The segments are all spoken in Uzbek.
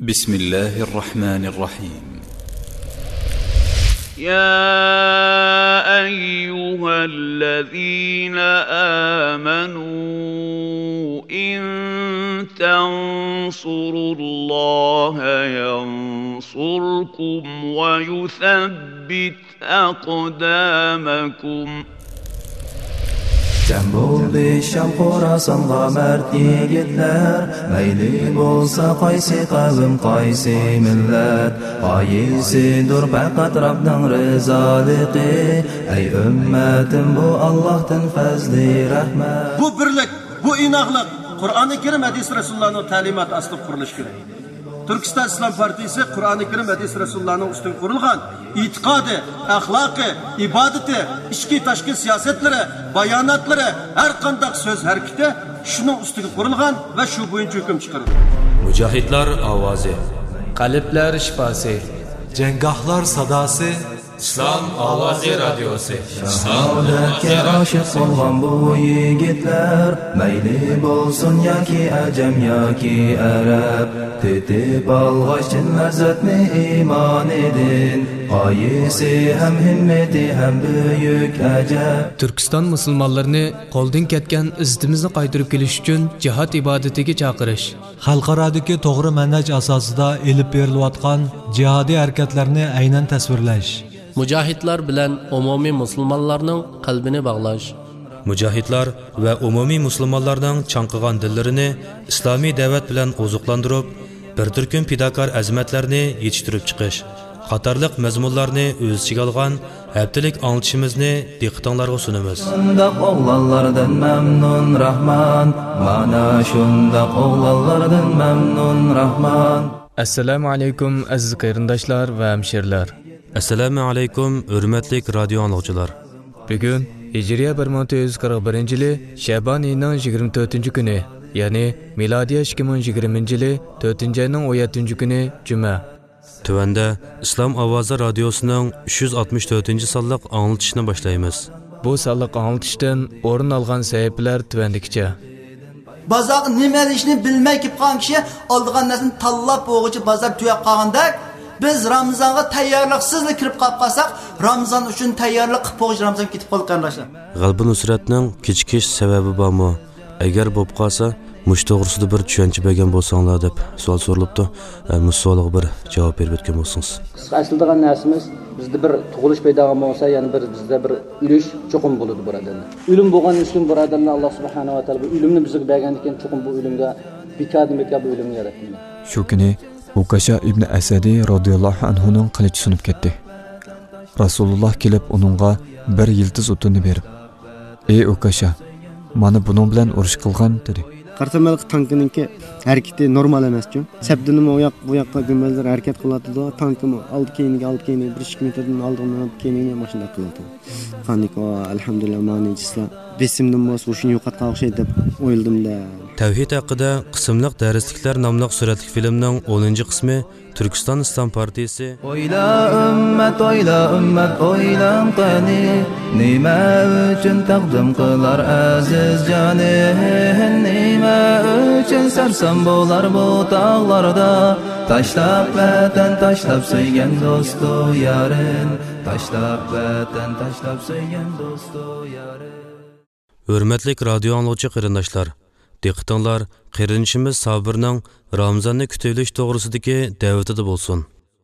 بسم الله الرحمن الرحيم. يا أيها الذين آمنوا إن تنصروا الله ينصركم ويثبت أقدامكم. Cem bo'ldi Sham Xorasanға mard yigitlar, mayli bo'lsa qaysi qavm qaysi millat, qaysidir faqat Rabbning rizoligi. Ey ummatim, bu Allohdan fazli rahmat. Bu birlik, bu inoqlik Qur'oni Karim hadis Rasulullohning ta'limoti asli qurilishi kerak. Turkiston Islom partiyasi Qur'oni Karim hadis Rasulullohning ustidan qurilgan e'tiqodi, axloqi, ibodati, ichki tashqi siyosatlari, bayonotlari, har qanday so'z harakati shuning ustiga qurilgan va shu bo'yicha hukm chiqarilgan. Mujohidlar ovozi, qalblar shifosi, janggohlar sadosi, Islom ovozi radiosi. Saodatga oshiq bo'lgan bu yigitlar, mayli bo'lsin yoki ajam yoki arab, tetib olg'achin lazzatni iymon edin, qaysi ham himmati ham buyuk ajab. Turkiston musulmonlarini qo'ldan ketgan izzatimizni qaytarib kelish uchun jihad ibodatiga chaqirish, xalqarodagi to'g'ri manhaj asosida elib berilayotgan jihodiy harakatlarni aynan tasvirlash, mujohidlar bilan umumiy musulmonlarning qalbini bog'lash, mujohidlar va umumiy musulmonlarning chanqigan dillarini islomiy da'vat bilan oziqlantirib, bir turkum fidokor azmatlarni yetishtirib chiqish qatorliq mazmunlarni o'z ichiga olgan haftalik anglitishimizni diqqatingizga sunamiz. Shundoq o'g'lonlardan mamnun Rahman, mana shundoq o'g'lonlardan mamnun Rahman. Assalomu alaykum aziz qarindoshlar va hamshirlar. Assalomu alaykum hurmatli radio anglag'uchilar. Bugun Hijriya 1441-yili Shabon oyining 24-kuni, ya'ni milodiy 2020-yili 4-oyning 17-kuni juma. Tuvanda Islom ovozi radiosining 364-sonliq anglitishni boshlaymiz. Bu sonliq anglitishdan o'rin olgan sahifalar tuvandikicha. Bozor nima ishni bilmay kelib qolgan kishi oldigan narsani tanlab o'g'ichi bozor tuyab qolgandek, biz Ramazonga tayyorliqsiz kirib qolsak, Ramazon uchun tayyorlik qilib qo'yish Ramazon ketib qoldi qardoshlar. G'albi Nusratning kechikish sababi bormi? Agar bo'lib qolsa, mush to'g'risida bir tushuncha bergan bo'lsanglar deb savol so'ralibdi. Musolliq bir javob berib o'tgan bo'lsangiz. Aslida narsimiz bizda bir tug'ilish paydo bo'lsa, ya'ni bizda bir o'lish cho'qim bo'ladi birodarlar. O'lim bo'lgan uchun birodarlar Alloh subhanahu va taolo bu o'limni bizga bergan ekan, cho'qim bu o'limga bikadimga bu o'limga yaratdi. Shu kuni Ukasha ibn Asadi radhiyallohu anhuning qilichi sunib ketdi. Rasululloh kelib uningga bir yiltiz o'tini berib, "Ey Ukasha, mana buning bilan urush qilgan" dedi. Qartamalq tankininki harakati normal emas-ku. Sabdini u yoqqa gumazlar harakat qiladi-da, tankimi oldi keyinga 1-2 metrdan oldindan keyinga mashina qiladi. Qanday alhamdulillah manijislar besimdan mos o'shini yo'qotgan o'xshaydi deb o'yildim-da. Tavhid haqida qismliq darsliklar nomli suratli filmning 10-qismi Turkiston Islom partiyasi Oyla ummat oylan qani, nima uchun taqdim qilar aziz jonin, nima uchun sarson bo'lar bu tog'larda, tashlab vatan tashlab so'ygan do'stu yarin, tashlab vatan tashlab so'ygan do'stu yarin. Hurmatli radio anglag'uchi qarindoshlar, diqqatinglar qarindoshimiz Sabirning Ramazonni kutilish to'g'risidagi da'vatida bo'lsin.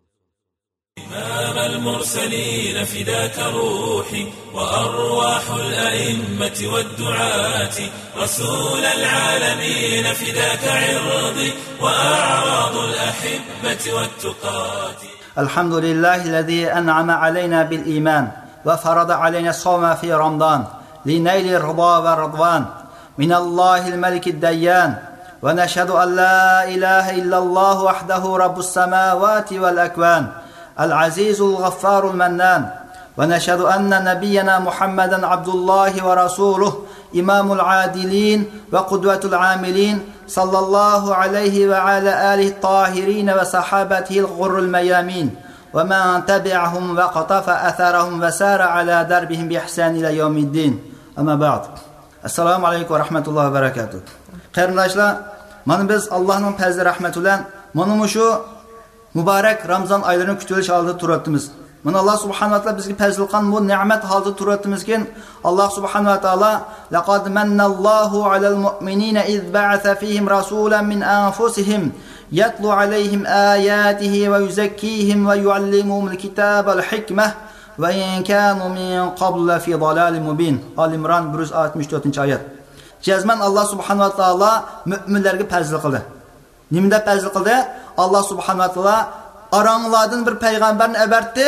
إمام المرسلين فداك روحي وأرواح الأئمة والدعاة رسول العالمين فداك عرضي وأعراض الأحبة والتقاة. الحمد لله الذي أنعم علينا بالإيمان وفرض علينا الصوم في رمضان لنيل الرضا والرضوان من الله الملك الديان، ونشهد أن لا إله إلا الله وحده رب السماوات والأكوان العزيز الغفار المنان، ونشهد أن نبينا محمدا عبد الله ورسوله إمام العادلين وقدوة العاملين صلى الله عليه وعلى آله الطاهرين وصحابته الغر الميامين، ومن تبعهم وقطف أثرهم وسار على دربهم بإحسان إلى يوم الدين. أما بعد، السلام عليكم ورحمة الله وبركاته. Qarindoshlar, mana biz Allohning fazli rahmati bilan mana şu mübarek Ramazan aylarını kütülüş halde turatımız. Mana Allah subhanahu wa ta'ala bizga fazl qilgan bu ne'mat holida turatimizkin. Allah subhanahu wa ta'ala laqad mannallohu 'alal mu'minina iz ba'atha fihim rasulan min anfusihim yatlu 'alayhim ayatihi wa yuzakkihim wa yu'allimuhumul kitaba wal hikmah wa in kanu min qabl fi dalalin mubin. Al-Imran 164-oyat. Jazman Allah subhanahu wa ta'ala mu'minlarga fazl qildi. Nimada fazl qildi? Allah subhanahu wa ta'ala aranglardan bir peygamberini ebertti.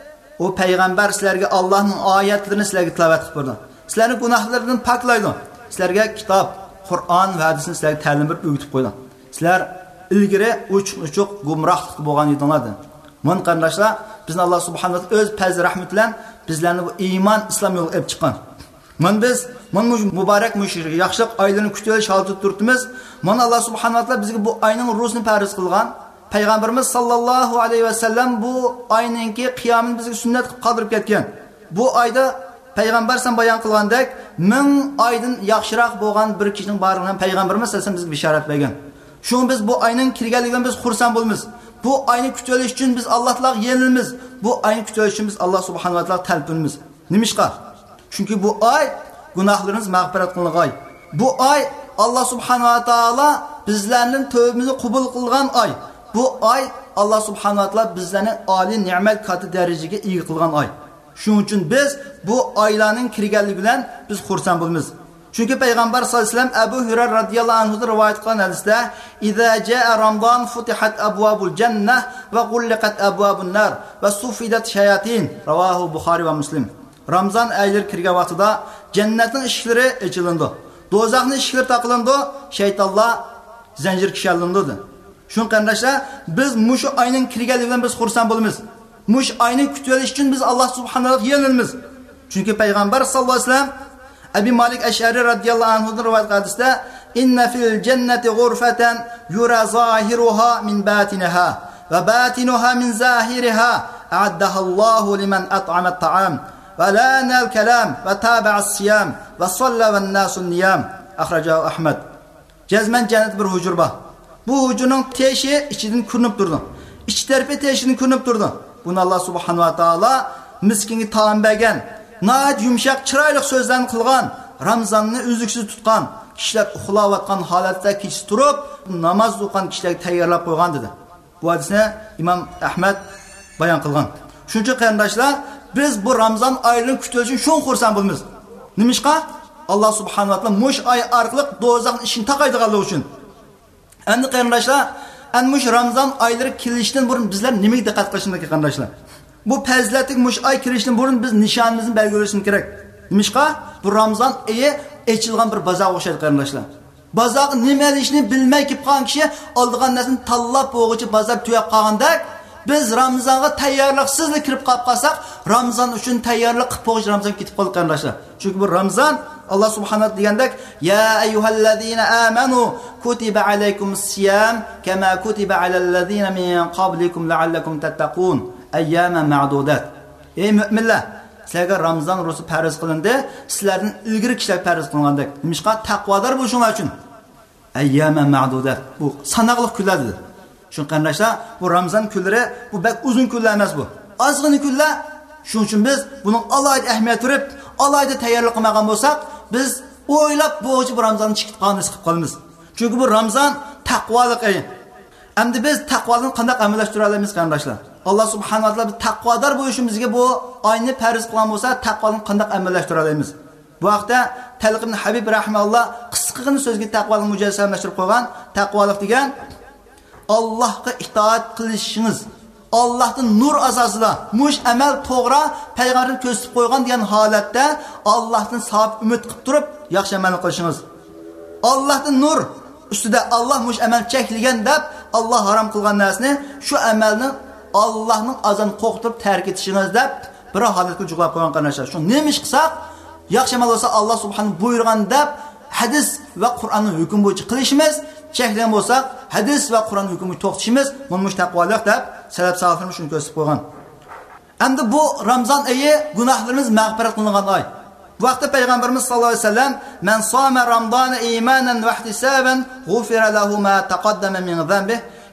O peygamber sizlerge Allah'ın ayetlerini sizlerge tilavet qilib berdi. Sizlerin günahlarından paklaydı. Sizlerge kitap, Kur'an ve hadisini sizlerge ta'lim berib öğütüp qo'ydi. Sizler ilgiri uçuk gumrahlık bo'lgan edinglardi. Mun qardoshlar, bizni Allah subhanahu wa ta'ala öz fazl rahmet bilan bizlarni bu iymon islom yo'liga olib chiqqan. Biz mübarek yaxshilik oylarini kutilish holida turibmiz. Mana Allah subhanahu wa ta'ala bizga bu oyning ro'zini farz qilgan. Peygamberimiz sallallahu aleyhi ve sellem bu ayninki qiyamını bizga sünnet qilib qoldirib ketgan. Bu ayda Peygamber sen bayan qilgandek 1000 aydan yaxshiroq bo'lgan bir kishining borligidan Peygamberimiz sallallohu alayhi vasallam bizga bishorat bergan. Shu biz bu ayning kirganligidan biz xursand bo'lamiz. Bu ayni kutilish uchun biz Allohga yenilimiz. Bu ayni kutilish uchun biz Allah subhanahu wa ta'ala talpinimiz. Nimishqa? Chunki bu ay gunohlarimiz mag'firat qilingan ay. Bu ay Allah subhanahu wa ta'ala bizlarning tövbemizni qabul qilgan ay. Bu ay Allah subhanahu wa ta'ala bizlarni oliy ne'mat qati darajaga ega qilgan ay. Shuning uchun biz bu oylarning kirganligi bilan biz xursand bo'lamiz. Chunki payg'ambar sollallohu alayhi vasallam Abu Hurayra radhiyallohu anhu rivoyat qilgan hadisda "Iza jaa Ramazon futihat abwabul jannah va gulliqat abwabun nar va sufidat shayatin." Ravohu Buxoriy va Muslim. Ramazon oylari kirgan vaqtida jannatning eshiklari ochilindi. Do'zaxning eshiklari taqilindi, shaytonlar zanjir kishallandi. Şun qardaşlar, biz mushu ayning kirganligidan biz xursand bo'lamiz. Mush ayni kutib olish uchun biz Alloh subhanahu va taolamiz. Chunki payg'ambar sallallohu alayhi vasallam Abi Malik Ash'ari radhiyallohu anhu rivoyat qildi. Inna fil jannati ghurfatan yura zahiruha min batiniha va batinuha min zahiriha a'addaha Allahu liman at'ama at-ta'am va lana al-kalam va taba'a as-siyam va salla wan-nasu niyam. Akhrajahu Ahmad. Jazman jannat bir hujurba. Bu hujurning teshi ichidan ko'rinib turdi. İç tarafı teşini ko'rinib turdi. Bunu Allah subhanahu wa ta'ala miskinga taam bergan, nayat yumshaq chiroyli so'zlarni qilgan, Ramazonni uzluksiz tutgan, kishilar uxlayotgan holatda kech turib, namoz o'qigan kishilarga tayyorlab qo'ygan dedi. Bu hadisni Imom Ahmad bayon qilgan. Shuning uchun qarindoshlar, biz bu Ramazon oyini kutish uchun shun xursand bo'lamiz. Nimishqa? Allah subhanahu wa ta'ala mush oy orqali do'zaxning ishini taqaydiganligi uchun. Endi qarindoshlar, mush Ramazon oylari kelishdan burun bizlar nimaga diqqat qilishimiz kerak qarindoshlar? Bu fazilatli mush oy kirishdan burun biz nishonimizni belgilashimiz kerak. Nimishqa? Bu Ramazon oyi echilgan bir bozor o'xshaydi qarindoshlar. Bozor nima ishni bilmay kelib qolgan kishi oldigan narsani tanlab bo'g'ichi bozor tuyab qolgandek, biz Ramazonga tayyorliqsiz kirib qolsak, Ramazon uchun tayyorlik qilib bo'g'ichi Ramazon ketib qoldi qarindoshlar. Chunki bu Ramazon Allah subhanahu degandek, ya ayyuhallazina amanu kutiba alaykumus-siyam kama kutiba alallazina min qablikum la'allakum tattaqun ayyaman ma'dudat. Ey mu'minlar, sizlarga Ramazon ro'zi farz qilindi, sizlardan ilgari kishilar farz qilgandek. Nimishqa taqvodor bo'lishinglar uchun ayyaman ma'dudat. Bu sanoqli kunlar dedi. Shu qarindoshlar, bu Ramazon kunlari bu bak uzun kunlar emas bu. Ozg'ina kunlar. Shuning uchun biz buning alohida ahamiyat berib, alohida tayyorlik qilmagan bo'lsak, biz o'ylab bo'g'ichi bu Ramazonni chiqib qolib qolamiz. Chunki bu Ramazon taqvolik oyi. Endi biz taqvoni qanday amallashtira olamiz qarindoshlar? Allah subhanahu va taolo taqvodor bo'lishimizga bu oyni farz qilgan bo'lsa, taqvoni qanday amallashtira olamiz? Bu vaqtda Talq ibn Habib rahimahulloh qisqagina so'zga taqvoni mujassamlashtirib qo'ygan. Taqvolik degan Allohga itoat qilishingiz, Allah'ın nur asasida mush amal to'g'ri payg'ambarning ko'rsatib qo'ygan degan holatda Allohdan sabit umid qilib turib yaxshi amal qilishingiz. Allohning nur ustida Allah mush amal cheklagan deb Allah harom qilgan narsani shu amalni Allohning azon qo'qtirib tark etishingiz deb bir holatga juqlab qo'ygan qardoshlar. Shu nima ish qilsak, yaxshi amal bo'lsa Allah subhanahu buyurgan deb hadis va Qur'onning hukm bo'yicha qilishimiz, cheklagan bo'lsak hadis va Qur'on hukmiga to'xtashimiz mush taqvolik deb salaf salaflarimiz shuni ko'rsatib qo'ygan. Endi bu Ramazon oyi gunohlarimiz mag'firat qilingan oy. Bu vaqtda payg'ambarimiz sallallohu alayhi vasallam "Man soma Ramazona imanan va ihtisaban, g'ufira lahu ma taqaddama min dhanbihi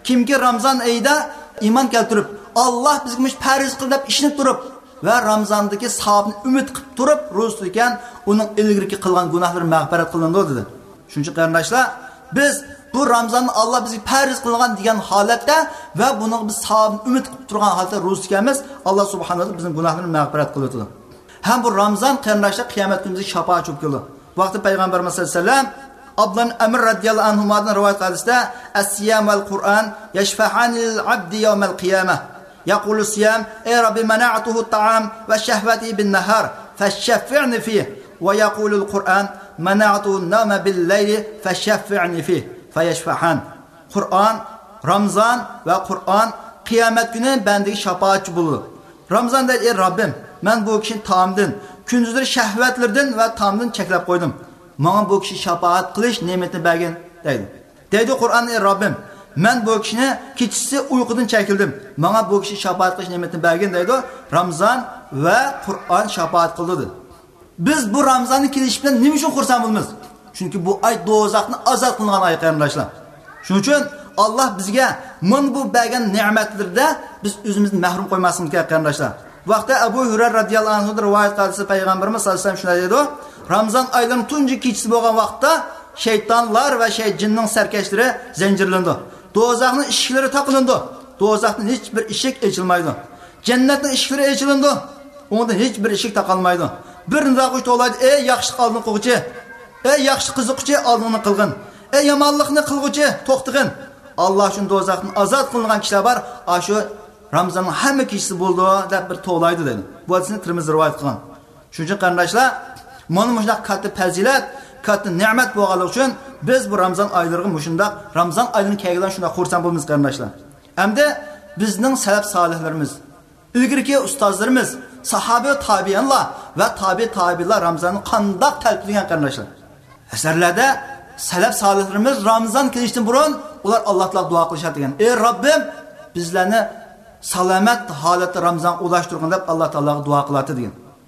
Kimki Ramazan oyida iymon keltirib, Alloh bizga farz qildi deb ishinib turib va Ramazondagi savobni umid qilib turib ro'za tutgan, uning ilgirki qilgan gunohlari mag'firat qilindi dedi. Shuning uchun qarindoshlar, biz bu Ramazonni Alloh bizga farz qilgan degan holatda va buning biz savobni umid qilib turgan holatda ro'za tutganmiz, Alloh subhanahu va taolo bizning gunohlarimizni mag'firat qiladi. Ham bu Ramazon qarindoshlar qiyomat kunida shafaat chop qildi. Vaqti payg'ambarimiz sollallohu alayhi vasallam Abdullah Amr radhiyallohu anhudan rivoyat qilishda as-siyam wal Qur'an yashfa'ani lil-'abdi yawm al-qiyamah. Yaqulu as-siyam ey Rabbi mana'tuhu at-ta'am wa shahwati bin-nahar fashaffi'ni fihi wa yaqulu al-Qur'an mana'tuhu an-nawma bil-layli fashaffi'ni fihi fayashfa'an. Qur'on, Ramazon va Qur'on qiyomat kuni bandaga shafaatchi bo'ladi. Ramazonda ey Rabbim, men bu kishini taomdan, kunduzlar shahvatlardan va taomdan cheklab qo'ydim. Menga bu kishi shafaat qilish ne'matini bergin deydi. Deydi Qur'on ey Rabbim, men bu kishini kechasi uyqudan chekildim. Menga bu kishi shafaat qilish ne'matini bergin deydi. Ramazon va Qur'on shafaat qildi. Biz bu Ramazonning kelishi bilan nima uchun xursand bo'lamiz? Chunki bu oy do'zaxni azod qilingan oy qarindoshlar. Shuning uchun Alloh bizga men bu bergan ne'matlarda biz o'zimizni mahrum qo'ymasligimiz kerak qarindoshlar. Vaqtda Abu Hurayra radhiyallohu anhu rivoyat qilsa payg'ambarimiz sollallohu alayhi vasallam shunday dedi: Ramazon oyining tunji kechasi bo'lgan vaqtda shaytonlar va jinning sarkashlari zanjirlandi. Do'zaxning eshiklari taqilindi. Do'zaxning hech bir eshik ochilmaydi. Jannatning eshiklari ochilindi. Unda hech bir eshik taqalmaydi. Bir nidoq to'laydi: "Ey yaxshi oldin qilg'uchi, ey yaxshi qiziqchi oldinni qilgin, ey yomonlikni qilg'uchi to'xtig'in." Alloh uchun do'zaxdan azod qilingan kishilar bor. Shu Ramazonning hamma kechasi bo'ldi deb bir to'laydi dedi. Bu hadisni Tirmizi rivoyat qilgan. Shuning uchun qarindoshlar, mana shunday katta fazilat, katta ne'mat bo'lganligi uchun biz bu Ramazon oylariga mushunda Ramazon oyining kelganidan shunday xursand bo'lamiz qarindoshlar. Hamda bizning salaf solihlarimiz, ilgirki ustozlarimiz, sahoba va tabiinlar va tabi'lar Ramazonni qandoq talqinlagan qarindoshlar. Asarlarda salaf solihlarimiz Ramazon kelishidan burun ular Allohga duo qilishar degan. Ey Robbim, bizlarni salomat holatda Ramazon ulashtirgin deb Alloh taologa duo qiladi degan.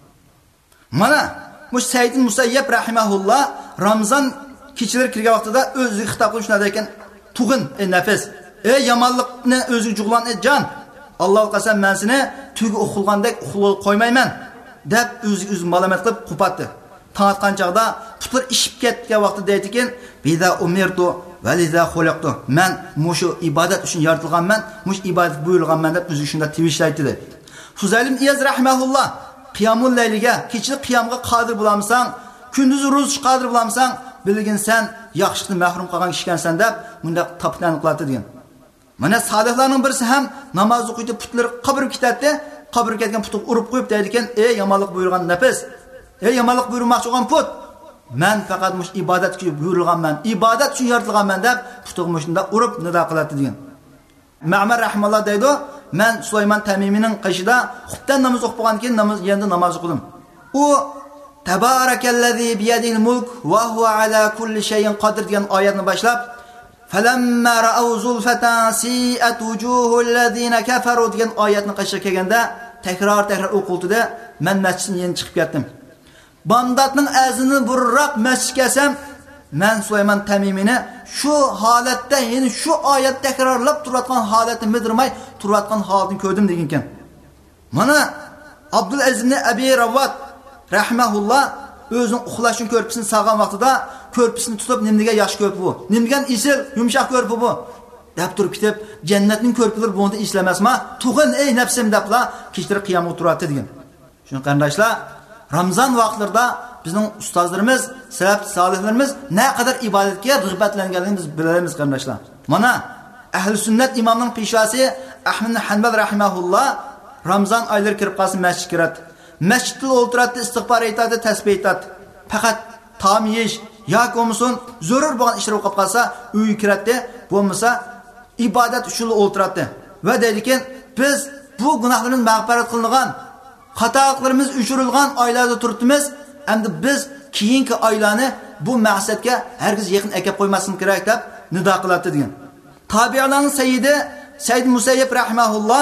Mana Said Musayyab rahimahulloh Ramazon kechalari kirgan vaqtida o'ziga xitob qilib shunday ekan: "Tug'in ey nafs, ey yomonlikni o'ziga jug'lan ey jon. Alloh qasam men seni tugi uxulgandek uxlab qo'ymayman" deb o'zi malomat qilib qupatdi. Taqatgan chaqda putlar ishib ketgan vaqtda deydi ekan: "Biza umirtu va liza xulaqtu." Men mushu ibodat uchun yaratilganman, mush ibodat buyurilganman deb o'zi shunda tevishlaydi dedi. Fuzayl ibn Iyaz rahimahulloh qiyamul layliga, kechki qiyamga qodir bo'lamsan, kunduz ro'za qodir bo'lamsan, bilgin sen yaxshilikni mahrum qolgan kishi ekansan deb bunda tapdan qiladi degan. Mana solihlarning birisi ham namoz o'qiydi, putlar qabrga ketadi, qabrga ketgan putni urib qo'yib deydi ekan: "Ey yomonlik buyurgan nafs, ey yomonlik buyurmoqchi bo'lgan put, men faqat mush ibodat uchun buyurilganman, ibodat uchun yaratilganman" deb putni shunda urib nido qiladi degan. Ma'mar rahimahulloh deydi: "Men Sulaymon Tamimining qishida xubdan namoz o'qib bo'lgan keyin endi namoz o'qidim. U tabarakallazi biyadil mulk va huwa ala kulli shay'in qodir degan oyatni boshlab falamma ra'aw zulfatan si'at wujuhul ladina kafaru degan oyatni qishga kelganda takror o'qildida men masjiddan yana chiqib ketdim. Bandatning azini burroq masjidga kelsam, men Sulaymon Tamimini shu holatda, ya'ni shu oyat takrorlab turadigan holatni midrimay turadigan holatni ko'rdim degan ekan. Mana Abdul Aziz ibn Abi Rawat rahimahulloh o'zining uxlashini ko'rpisini salgan vaqtida ko'rpisini tutib, nimga yaxshi ko'rpi bu, nimgan isil yumshoq ko'rpi bu deb turib ketib, jannatning ko'rpilari bunda islamasma, tug'in ey nafsim debla kechtirib qiyamga turadi degan. Shuni qarindoshlar, Ramazon vaqtlarida bizning ustozlarimiz, salaf solihlarimiz ne kadar ibodatga rag'batlanganligini biz bilamiz qarindoshlar. Mana ahli sunnat imomning peshvasi Ahmad ibn Hanbal rahimahulloh Ramazon oylari kirib qolsa masjidga kiradi. Masjidda o'tiradi, istig'for aytadi, tasbih aytadi. Faqat taom yeyish yoki bo'lmasin zarur bo'lgan ishlar o'qib qolsa uyga kiradi, bo'lmasa ibodat uchun o'tiradi. Va deydiki, biz bu gunohlarning mag'firat qilingan, xatolarimiz o'chirilgan oylarda turibmiz. Endi biz keyingi oylarni bu maqsadga hargiz yaqin akab qo'ymasimiz kerak deb nido qiladi degan. Tabi'larning sayyidi Said Musayyib rahimahulloh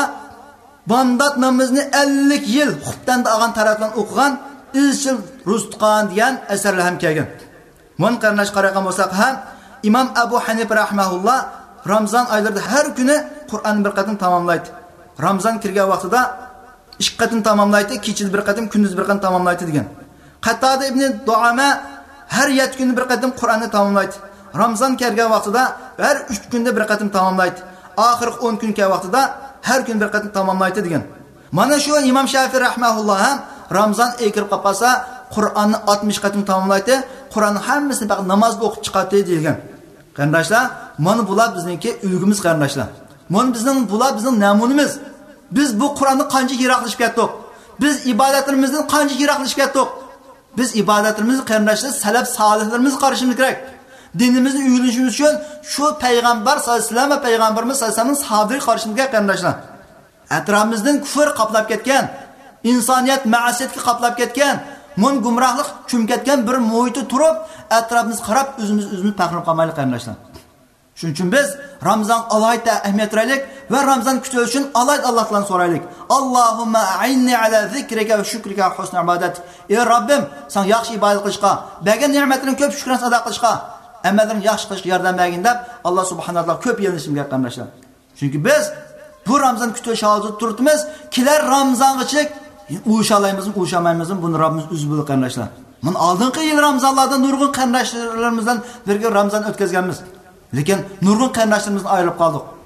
bandat namozni 50 yil xubdan olgan tarafdan o'qigan, izchil rustqan degan asarlar ham kelgan. Mun qarnash qaragan bo'lsak ham Imom Abu Hanifa rahimahulloh Ramazan aylarida har kuni Qur'onni bir qatim tamomlaydi. Ramazan kirgan vaqtida 2 qatim tamomlaydi, kechida bir qatim, kunduz bir qatim tamomlaydi degan. Qatada ibn Duama har 7 kunda bir qatim Qur'onni tamomlaydi. Ramazan kirgan vaqtida har 3 kunda bir qatim tamomlaydi. Oxirgi 10 kun kelgan vaqtida har kun bir qatim tamomlaydi degan. Mana shu Imom Shafiy rahimahulloh ham Ramazan kirib qolsa Qur'onni 60 qatim tamomlaydi. Qur'onni hammasini faqat namozda o'qib chiqadi degan. Qarindoshlar, mana bular bizningki ulgimiz qarindoshlar. Mana bular bizning namunimiz. Biz bu Qur'onni qancha yiroqlashib ketdik? Biz ibodatlarimizdan qancha yiroqlashib ketdik? Biz ibodatlarimizni qarindoshlar salaf solihlarimiz qarashimiz kerak. Dinimizni uyulishimiz uchun shu payg'ambar sollallohu alayhi vasallam va payg'ambarimiz sollallohu alayhi vasallamning sahobalariga qarashimizga qarindoshlar. Atrofimizdan kufr qoplab ketgan, insoniyat ma'asiyatga qoplab ketgan, mun gumrohlik cho'mib ketgan bir muhitda turib, atrofimiz qarab o'zimiz faqirib qolmaylik qarindoshlar. Shuning uchun biz Ramazon alohida ahamiyat beraylik va Ramazon kutish uchun alohida Allohdan so'raylik. Allohumma a'inni ala zikrika va shukrika va husn ibodat. Ey Rabbim, sen yaxshi ibodat qilishga, bergan ne'matlaring ko'p shukran ado qilishga, amallarni yaxshi qilishga yordam bergin deb Alloh subhanahu va taolo ko'p yelinishimga qarindoshlar. Chunki biz bu Ramazon kutish hozir turibmiz, kelar Ramazongacha uyushalaymiz, uyushamaymiz, buni Rabbimiz o'zi bilir qarindoshlar. Mun oldingi yil Ramazonlardan nurg'un qarindoshlarimizdan birga Ramazon o'tkazganmiz. Lekin nurg'un qarindoshlarimizdan ayrilib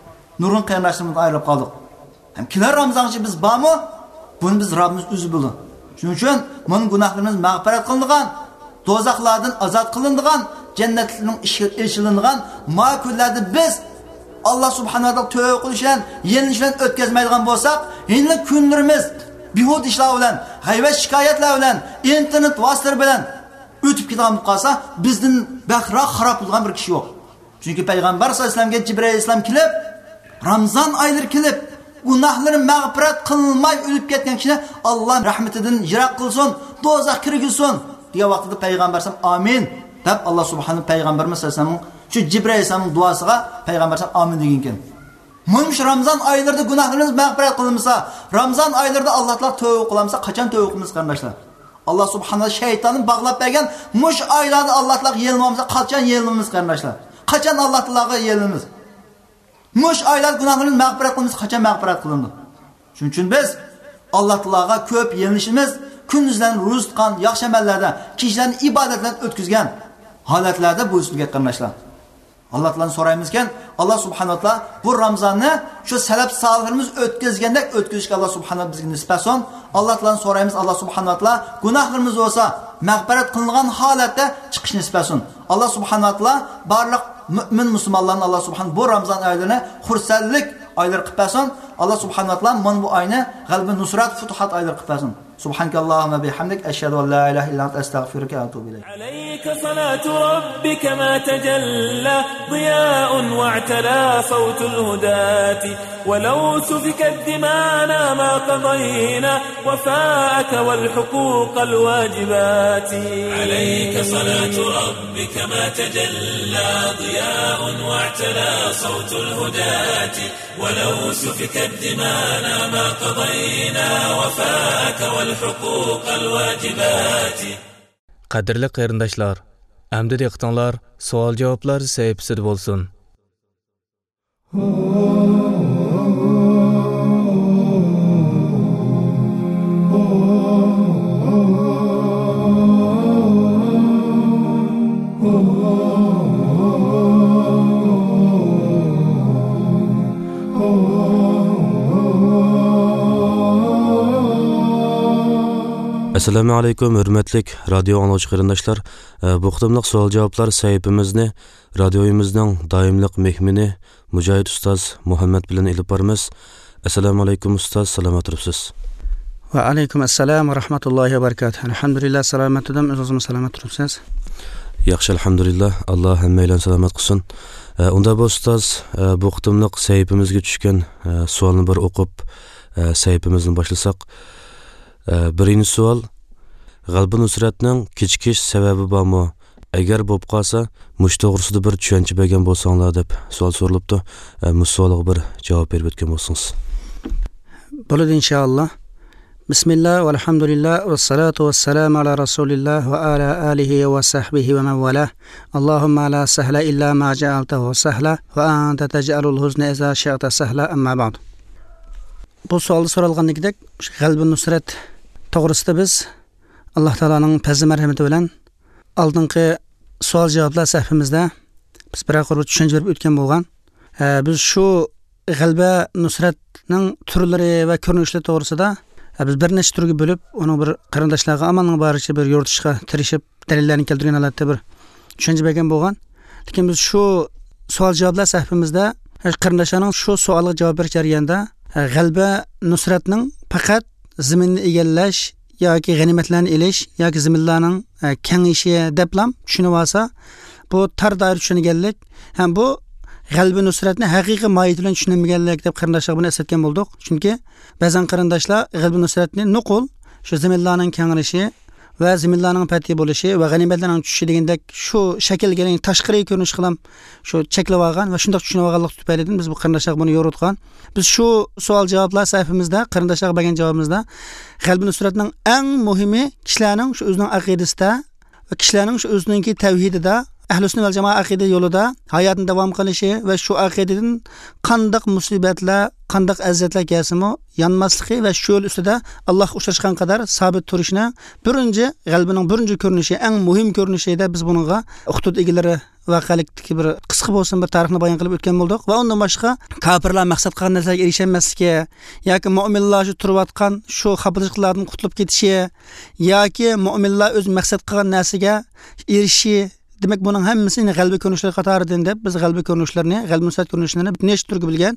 qoldik. Ham kelar Ramazongacha biz bormi? Buni biz Rabbimiz o'zi bilir. Shuning uchun mun gunohlarimiz mag'firat qilingan, do'zaxlardan ozod qilingan, jannatning eshilingan ma'kullarni biz Allah subhanahu wa ta'ala tövbe qilishdan, yenilishdan o'tkazmaydigan bo'lsak, endi kunlarimiz bihud ishlar bilan, g'aybat shikoyatlar bilan, internet vositalari bilan o'tib ketgan bo'lsa, bizning baxroq xarob bo'lgan bir kishi yo'q. Chunki payg'ambar sollallohu alayhi vasallamga Jibril alayhisalom kelib, Ramazon oylari kelib, gunohlarini mag'firat qilmay o'lib ketgan kishini Alloh rahmatidan yiroq qilsin, do'zax kirgizsin degan vaqtida payg'ambar sollallohu alayhi vasallam amin deb Alloh subhanahu payg'ambarimiz sollallohu alayhi vasallam şu Cibril Aleyhisselam'ın duasıga Peygamber Aleyhisselam amin degan ekan. Mumsh Ramazan aylarida gunohlarimiz mag'firat qilinsa, Ramazan aylarida Allohlar tövbe qılamsa, qachon tövbe qilamiz qarindoshlar? Allah subhanahu shaytonning bog'lab bergan mush aylarda Allohlar yelinmamsa, qachon yelinamiz qarindoshlar? Qachon Allohlarga yelinamiz? Mush aylar gunohlarimiz mag'firat qilamiz, qachon mag'firat qilindi? Shuning uchun biz Allohlarga ko'p yelinishimiz, kunduzlarni ro'z tutgan, yaxshi amallarda, kishilarni ibodatlarni o'tkazgan holatlarda bu usulga qarindoshlar. Allohdan so'raymizkan, Alloh subhanahu va taolo bu Ramazonni shu salaf solihlarimiz o'tkazgandek o'tkazishga Alloh subhanahu bizga nisbat son. Allohdan so'raymiz, Alloh subhanahu va taolo gunohlarimiz bo'lsa, mag'firat qilingan holatda chiqish nisbat son. Alloh subhanahu va taolo barliq mu'min musulmonlarni Alloh subhanahu bu Ramazon oylarini xursandlik oylar qilib bersin. Alloh subhanahu va taolo mana bu oyni g'alaba nusrat futuhat oylar qilib bersin. Subhanakallahumma bihamdik ashhadu an la ilaha illa anta astaghfiruka wa atubu ilayk. Alayka salatu rabbika ma tajalla diya'un wa'tala sawtul hudati walau sufikat dimana ma qadayna wafa'aka wal huquq al wajibati. Alayka salatu rabbika ma tajalla diya'un wa'tala sawtul hudati walau sufikat dimana ma qadayna wafa'aka wal Qadrli qarindoshlar, amdi diqqatinglar savol-javoblar sahifasida bo'lsin. Assalomu alaykum, hurmatli radio anglovchi qarindoshlar. Bu qitimliq savol-javoblar sahifamizni radioyimizning doimliq mehmoni Mujohid ustoz Muhammad bilan ilib boramiz. Assalomu alaykum ustoz, salomat turibsiz? Va alaykum assalom va rahmatullohi va barakatuh. Alhamdulillah, salomatidam, o'zimiz salomat turibsiz? Yaxshi, alhamdulillah. Alloh hammalarni salomat qilsin. Unda bu ustoz bu qitimliq sahifamizga tushgan savolni bir o'qib sahifamizni boshlasak. Birinchi savol, g'alba nusratning kechikish sababi bormi? Agar bo'lib qolsa, mush to'g'risida bir tushuncha bergan bo'lsanglar deb savol so'ralibdi. Bu savolga bir javob berib o'tgan bo'lsangiz. Bo'ladi inshaalloh. Bismillah ve elhamdülillah ve salatu ve selamu ala Resulillah ve ala alihi ve sahbihi ve men velah. Allahümme la sehla illa ma cealtehu sehla ve ente tec'alul huzne eza şe'te sehla amma ba'du. Bu sualda soralgandagidek Galbi Nusrat to'g'risida biz Alloh taoloning fazli marhamati bilan oldingi savol javoblar sahifamizda biz bir aqor tushuncha berib o'tgan bo'lgan. Biz shu Galbi Nusratning turlari va ko'rinishlari to'g'risida biz bir nechta turga bo'lib, uni bir qarindoshlarga amalning boricha bir yoritishga tirishib, dalillarni keltirgan holatda bir tushuncha bergan bo'lgan. Lekin biz shu savol javoblar sahifamizda qarindoshlarning shu savoliga javob berish jarayonida Galbi Nusratning faqat zaminni egallash yoki g'animatlarni elish yoki zaminlarning kengayishi deblam tushunib olsa, bu tar doira tushunganlik, ham bu Galbi Nusratni haqiqiy mohiyati bilan tushunmaganlik deb qarindoshlar buni eslatgan bo'ldik. Chunki ba'zan qarindoshlar Galbi Nusratni nuqul shu zaminlarning kengayishi va zaminlarning fathi bo'lishi va g'animatlarning tushishi degandek shu shaklga tashqariy ko'rinish qilam shu cheklab olgan va shunday tushunib olganlik tufaylidan biz bu qarindoshlar buni yo'ritgan. Biz shu savol javoblar sahifamizda qarindoshlarga bergan javobimizda Galbi Nusratning eng muhimi kishilarning shu o'zining aqidasida va kishilarning shu o'zininki tavhidida Ahl-i Sunna vel Jamoa aqida yo'lida hayotini davom qilishi va shu aqidadan qanday musibatlar, qanday aziyatlar kelsimi yonmasligi va shu yo'l ustida Allohga uchrashgan qadar sabit turishni birinchi Galbining birinchi ko'rinishi, eng muhim ko'rinishi edi. Biz bunga uqtud egilari vaqalikdagi bir qisqa bo'lsin bir tarixni bayon qilib o'tgan bo'ldik va undan boshqa kofirlar maqsad qilgan narsaga erishamaslikka yoki mu'minlar shu turayotgan shu xabadchiliklardan qutulib ketishi yoki mu'minlar o'z maqsad qilgan narsaga erishishi. Demek bunun hemmisini Galbi ko'rinishlar qatoridan deb biz Galbi ko'rinishlarni, Galbi Nusrat ko'rinishlarini nechta turga bilgan.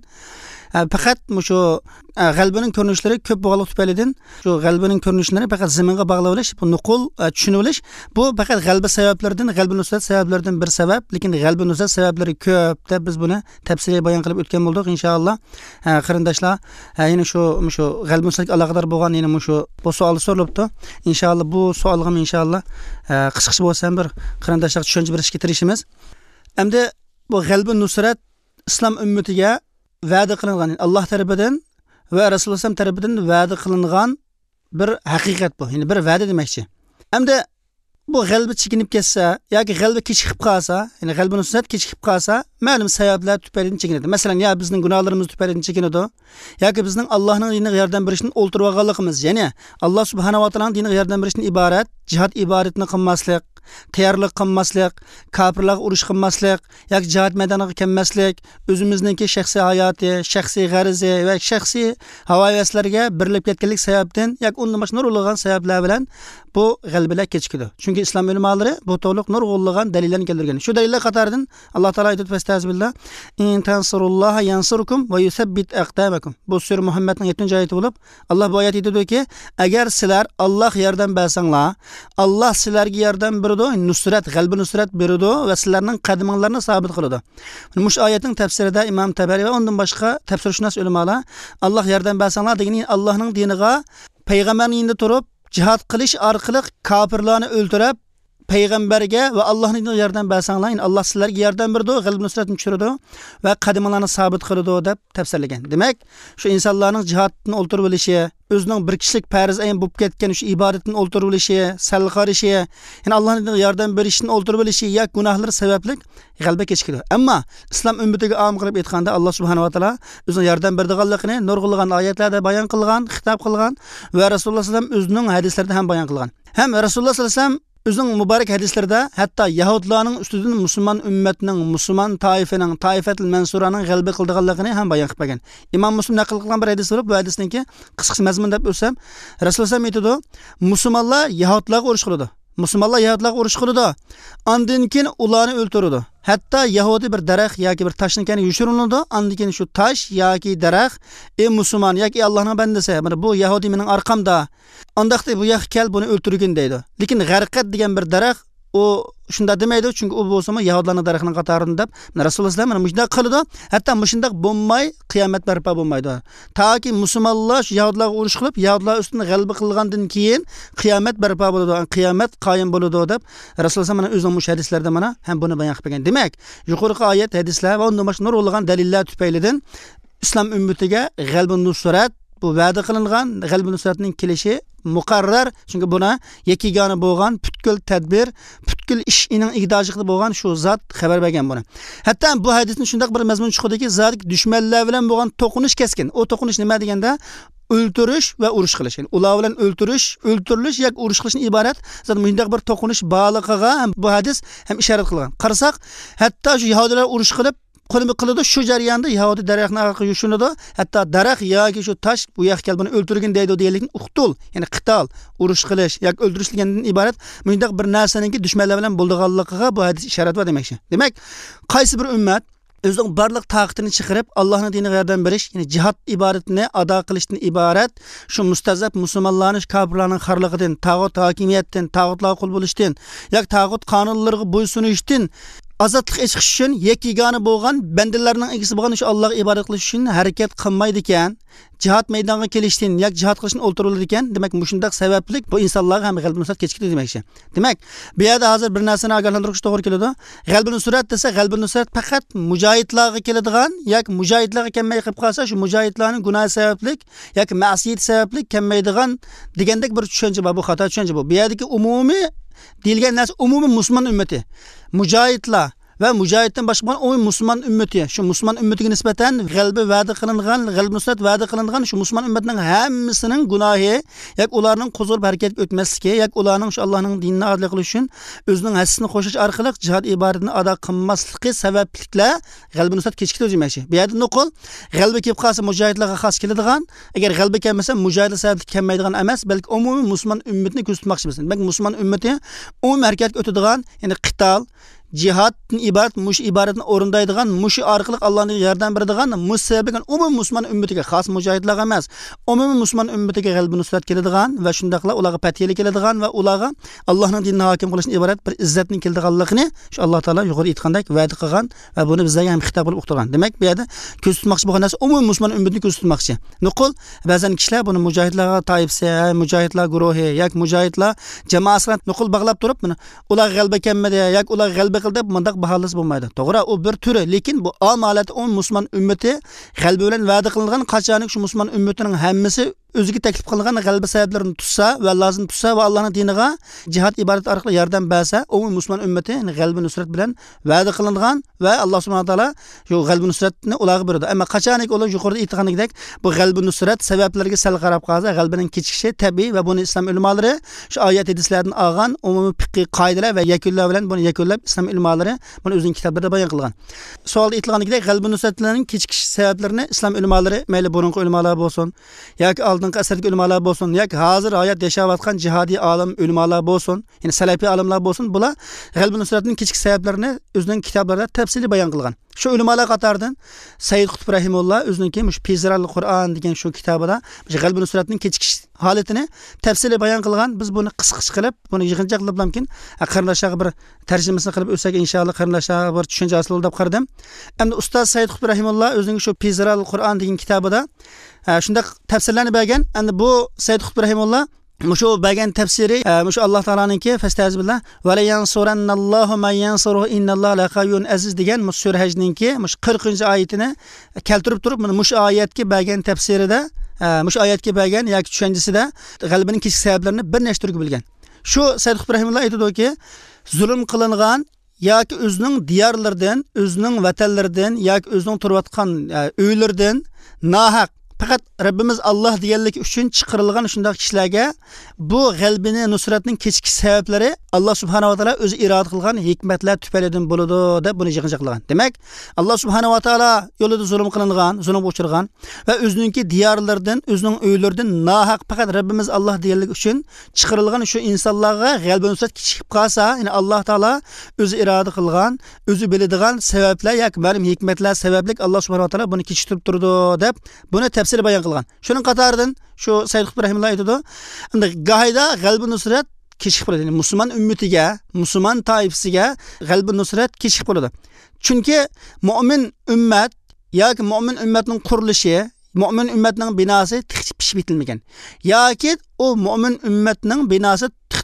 Faqat shu Galbining ko'rinishlari ko'p bog'liq tufaylidan shu Galbining ko'rinishlari faqat zaminga bog'lab olish, bu nuqul tushunib olish, bu faqat Galbi sabablaridan, Galbi Nusrat sabablaridan bir sabab, lekin Galbi Nusrat sabablari ko'p deb biz buni tafsiliy bayon qilib o'tgan bo'ldik inshaalloh. Qarindoshlar, yine shu Galbi Nusratga aloqador bo'lgan yine shu bu savol so'ralibdi. Inshaalloh bu savolga inshaalloh qisqacha bo'lsa bir qarindoshlar tushuncha berishga tirishimiz. Endi bu Galbi Nusrat islom ummatiga va'da qilingan Alloh tarafidan va Rasululloh tarafidan va'da qilingan bir haqiqat bu. Ya'ni bir va'da demakchi. Endi bu Galbi chekinib ketsa yoki Galbi kechikib qolsa, ya'ni Galbi Nusrat kechikib qolsa, ma'lum sabablar tufaylidan chekinadi. Masalan, ya bizning gunohlarimiz tufaylidan chekinadi, yoki bizning Allohning diniga yordam berishni o'ltirib olganligimiz, ya'ni Alloh subhanahu va taoloning diniga yordam berishni iborat, jihad ibodatini qilmaslik, tayyorlik qilmaslik, kofirlarga urush qilmaslik, yoki jihad maydoniga kelmaslik, o'zimizningki shaxsiy hayoti, shaxsiy g'arizi va shaxsiy havoyaslarga berilib ketganlik sababdan yoki undan boshqa nurg'ulg'an sabablar bilan bu g'albalar kechikadi. Chunki islom ulamolari bu to'liq nurg'ulg'an dalillarni keltirgan. Shu dalillar qatoridan Alloh taolo aytib Estağfirullah. İn tansurullah yansurkum ve yusabbit aqdamakum. Bu sura Muhammadning 7-oyati bo'lib, Alloh bu oyat aytadiki, agar sizlar Alloh yordam bersanglar, Alloh sizlarga yordam beradi, nusrat, Galbi Nusrat beradi va sizlarning qadaminglarni sabit qiladi. Mush oyatning tafsirida Imom Tabari va undan boshqa tafsirshunos ulamolar Alloh yordam bersanglar degani Allohning diniga payg'ambarning yonida turib jihad qilish orqali kofirlarni o'ldirib payg'ambarga va Allohning yordam bersanglar, Alloh sizlarga yordam beradi, Galbi Nusratni tushiradi va qadamlarni sabit qiladi deb tafsirlagan. Demak, shu insonlarning jihadni o'ltirib olishi, o'zining bir kishilik farz ayin bo'lib ketgan shu ibodatni o'ltirib olishi, sal qarishi, ya'ni Allohning yordam berishini o'ltirib olishi yoki gunohlari sababli g'alba kechikadi. Ammo islom ummatiga om qilib aytganda Alloh subhanahu va taolo o'zining yordam berdiganligini nurg'ulg'an oyatlarda bayon qilgan, xitob qilgan va Rasululloh sallallohu alayhi vasallam o'zining hadislarida ham bayon qilgan. Ham Rasululloh sallallohu alayhi vasallam o'zining muborak hadislarida hatto yahudlarning ustidan musulmon ummatning, musulmon toifaning, toifatul mansuraning g'alba qildiganligini ham bayon qilib bergan. Imom Muslim naql qilgan bir hadis bo'lib, bu hadisningki qisqa mazmun deb o'sam, Rasululloh aytadi, musulmonlar yahudlarga urush qiladi. Musulmonlar yahudlarga urush qiladi. Ondan keyin ularni o'ldiradi. Hatto yahudi bir daraxt yoki bir toshni keyin yushiriladi. Ondan keyin shu tosh yoki daraxt, ey musulmon yoki Allohning bandasi, mana bu yahudi mening orqamda. Ondaqda bu yoq kel buni o'ltirgin deydi. Lekin g'arqat degan bir daraxt o shunda demaydi, chunki u bo'lsa yahudlarning daraxtining qatorida deb Rasululloh sallallohu alayhi vasallam mushunda qildi. Hatto mushundaq bo'lmay qiyomat barpo bo'lmaydi. Toki musulmonlar yahudlarga urush qilib, yahudlar ustidan g'alaba qilgandan keyin qiyomat barpo bo'ladi, qiyomat qoyim bo'ladi deb Rasululloh sallallohu alayhi vasallam o'z hadislarda mana ham buni bayon qilib bergan. Demak, yuqorqi oyat, hadislar va undan boshqa nurg'ulg'an dalillar tufaylidan islom ummatiga Galbi Nusrat bu va'da qilingan g'albi nusratning kelishi muqarrar. Chunki buni yekigani bo'lgan butkul tadbir, butkul ishning igdojligida bo'lgan shu zot xabar bergan buni. Hatto bu hadisning shunday bir mazmun chiqadiki, zot dushmanlar bilan bo'lgan to'qinish keskin. O to'qinish nima deganda o'ltirish va urush qilish. Yani ular bilan o'ltirilish yoki urush qilishdan iborat. Zot bunday bir to'qinish bog'liqiga bu hadis ham ishorat qilgan. Qarasak, hatto shu yahudilar urush qilib qo'limi qiladi, shu jarayonda Yahudi daraxtni orqaga yushunadi, hatto daraxt yoki shu tosh bu yoqqa kelib buni o'ltirgan deydi deganlikni uqtul, ya'ni qital, urush qilish yoki o'ldirish degandan iborat bunday bir narsaningki dushmanlar bilan bo'lganligiga bu hadis ishorat va demakchi. Demak, qaysi bir ummat o'zining barliq taqatini chiqarib Allohning diniga yordam berish, ya'ni jihad ibodatini ado qilishdan iborat, shu mustazab musulmonlarning kofirlarning xorligidan, tag'ut hokimiyatdan, tag'utlar qul bo'lishdan, yoki tag'ut qonunlariga bo'ysunishdan azadlık eşiqish uchun yekigani bo'lgan bandalarning egisi bo'lgan shu Allohga ibodat qilish uchun harakat qilmaydi ekan, jihad maydoniga kelishdan yoki jihad qilishdan o'ltiriladi ekan. Demak, mushundaq sabablik bu insonlarga ham g'albi nusrat kechikdi demakchi. Demak, bu yerda hozir bir narsani ogohlantirish to'g'ri keladi. G'albi nusrat desa, g'albi nusrat faqat mujohidlarga keladigan yoki mujohidlarga kelmay qolib qolsa, shu mujohidlarning gunoh sabablik yoki ma'siyat sabablik kelmaydigan degandek bir tushuncha bor. Bu xato tushuncha bu. Bu yerdagi umumiy deyilgan narsa umumiy musulmon ummati. Mujohidlar va mujohiddan boshqa bo'lgan umumiy musulmon ummati. Shu musulmon ummatiga nisbatan g'albi va'da qilingan, g'albi nusrat va'da qilingan shu musulmon ummatining hammasining gunohi yoki ularning qo'zg'alib harakatga o'tmasligi yoki ularning shu Allohning dinini adil qilish uchun o'zining hassasini qo'shish orqali jihad ibodatini ado qilmasligi sababliklar g'albi nusrat kechikdi demakchi. Bu yerda nuqul g'albi kelib qolsa mujohidlarga xos keladigan, agar g'albi kelmasa mujohidlar sababli kelmaydigan emas, balki umumiy musulmon ummatini ko'rsatmoqchi bo'lsin. Demak, musulmon ummati umumiy harakatga o'tadigan, ya'ni qital jihaddan iborat mush iboratni o'rindaydigan, mush orqali Allohning yordam beradigan, mush sababli umumiy musulmon ummatiga, xos mujohidlarga emas, umumiy musulmon ummatiga g'albi nusrat keladigan va shundaqla ularga fatiyalik keladigan va ularga Allohning dinini hokim qilishdan iborat bir izzatning keladiganligini shu Alloh taolo yuqori aytgandek va'da qilgan va buni bizlarga ham xitob qilib o'qtirgan. Demak, bu yerda ko'rsatmoqchi bo'lgan narsa umumiy musulmon ummatini ko'rsatmoqchi. Nuqul ba'zan kishilar buni mujohidlarga toifsa, mujohidlar guruhi yoki mujohidlar jamoasiga nuqul bog'lab turib, buni ular g'alba kelmadi yoki ular g'alba qildi bundaq baholasi bo'lmaydi. To'g'ri, u bir turi, lekin bu amalat musulmon ummati g'albi bilan va'da qilingan qachonki shu musulmon ummatining hammasi o'ziga taklif qilingan g'alba sabablarini tutsa va lozim tutsa va Allohning diniga jihad ibodat orqali yordam bersa, umumiy musulmon ummati g'albi nusrat bilan va'da qilingan va Alloh subhanahu va taolo shu g'albi nusratni ularga beradi. Ammo qachonki ular yuqorida aytganidek bu g'albi nusrat sabablarga sal qarab qolsa, g'albining kechikishi tabiiy va buni islom ulamolari shu oyat hadislardan olgan umumiy fiqhiy qoidalar va yakunlar bilan buni yakunlab islom ulamolari buni o'zining kitoblarida bayon qilgan. Savolda aytilganidek g'albi nusratlarning kechikish sabablarini islom ulamolari, mayli burungi ulamolar bo'lsin yoki oldingi asrdagi ulamolar bo'lsin yoki hozir hayot yashayotgan jihodiy olim ulamolar bo'lsin, ya'ni salafiy olimlar bo'lsin, bular g'albi nusratning kechikish sabablarini o'zining kitoblarida tafsili bayon qilgan. Shu ulamolar qatoridan Sayyid Qutb rahimulloh o'zining Fizral Qur'on degan shu kitobida g'albi nusratning kechikish holatini tafsili bayon qilgan. Biz buni qisqa qilib, buni yig'incha qilib lamkin qarindoshlarga bir tarjimasini qilib o'tsak inshaalloh qarindoshlarga bir tushuncha hosil bo'lib qaradim. Endi ustoz Sayyid Qutb rahimulloh o'zining shu Fizral Qur'on degan kitobida shunda tafsirlarni bergan. Endi bu Sayyid Qutb rahimulloh mushu bergan tafsiri mushu Alloh taoloninki fastazbillah va la yansurannallohu man yansuruhu innalloha laqaviyyun aziz degan sura Hajninki 40-oyatini keltirib turib, mushu oyatga bergan tafsirida mushu oyatga bergan yoki tushunchisida g'albining kechikish sabablarini bir nechta turga bilgan. Shu Sayyid Qutb rahimulloh aytadiki, zulm qilingan yoki o'zining diyorlaridan, o'zining vatanlaridan yoki o'zining turayotgan uylardan nohaq faqat Rabbimiz Alloh deganlik uchun chiqarilgan shunday kishilarga bu g'albini nusratning kechikish sabablari Alloh subhanahu va taolo o'zi iroda qilgan hikmatlar tufaylidan bo'ladi deb buni yig'incha qilgan. Demak, Alloh subhanahu va taolo yo'lida zulm qilingan, zulm uchirgan va o'zininki diyorlaridan, o'zining uylaridan nohaq faqat Rabbimiz Alloh deganlik uchun chiqarilgan shu insonlarga g'albi nusrat kechikib qolsa, ya'ni Alloh taolo o'zi iroda qilgan, o'zi biladigan sabablar yoki ma'lum hikmatlar sabablik Alloh subhanahu va taolo buni kechiktirib turdi deb buni bayon qilgan. Shuning qatoridan shu Sayyid Qutb rahimulloh aytadi, endi gohida g'albi nusrat kechikib qoladi. Ya'ni musulmon ummatiga, musulmon toifasiga g'albi nusrat kechikib qoladi. Chunki mu'min ummat yoki mu'min ummatning qurilishi, mu'min ummatning binosi pishib bitilmagan. Yoki o mu'min ummatning binosi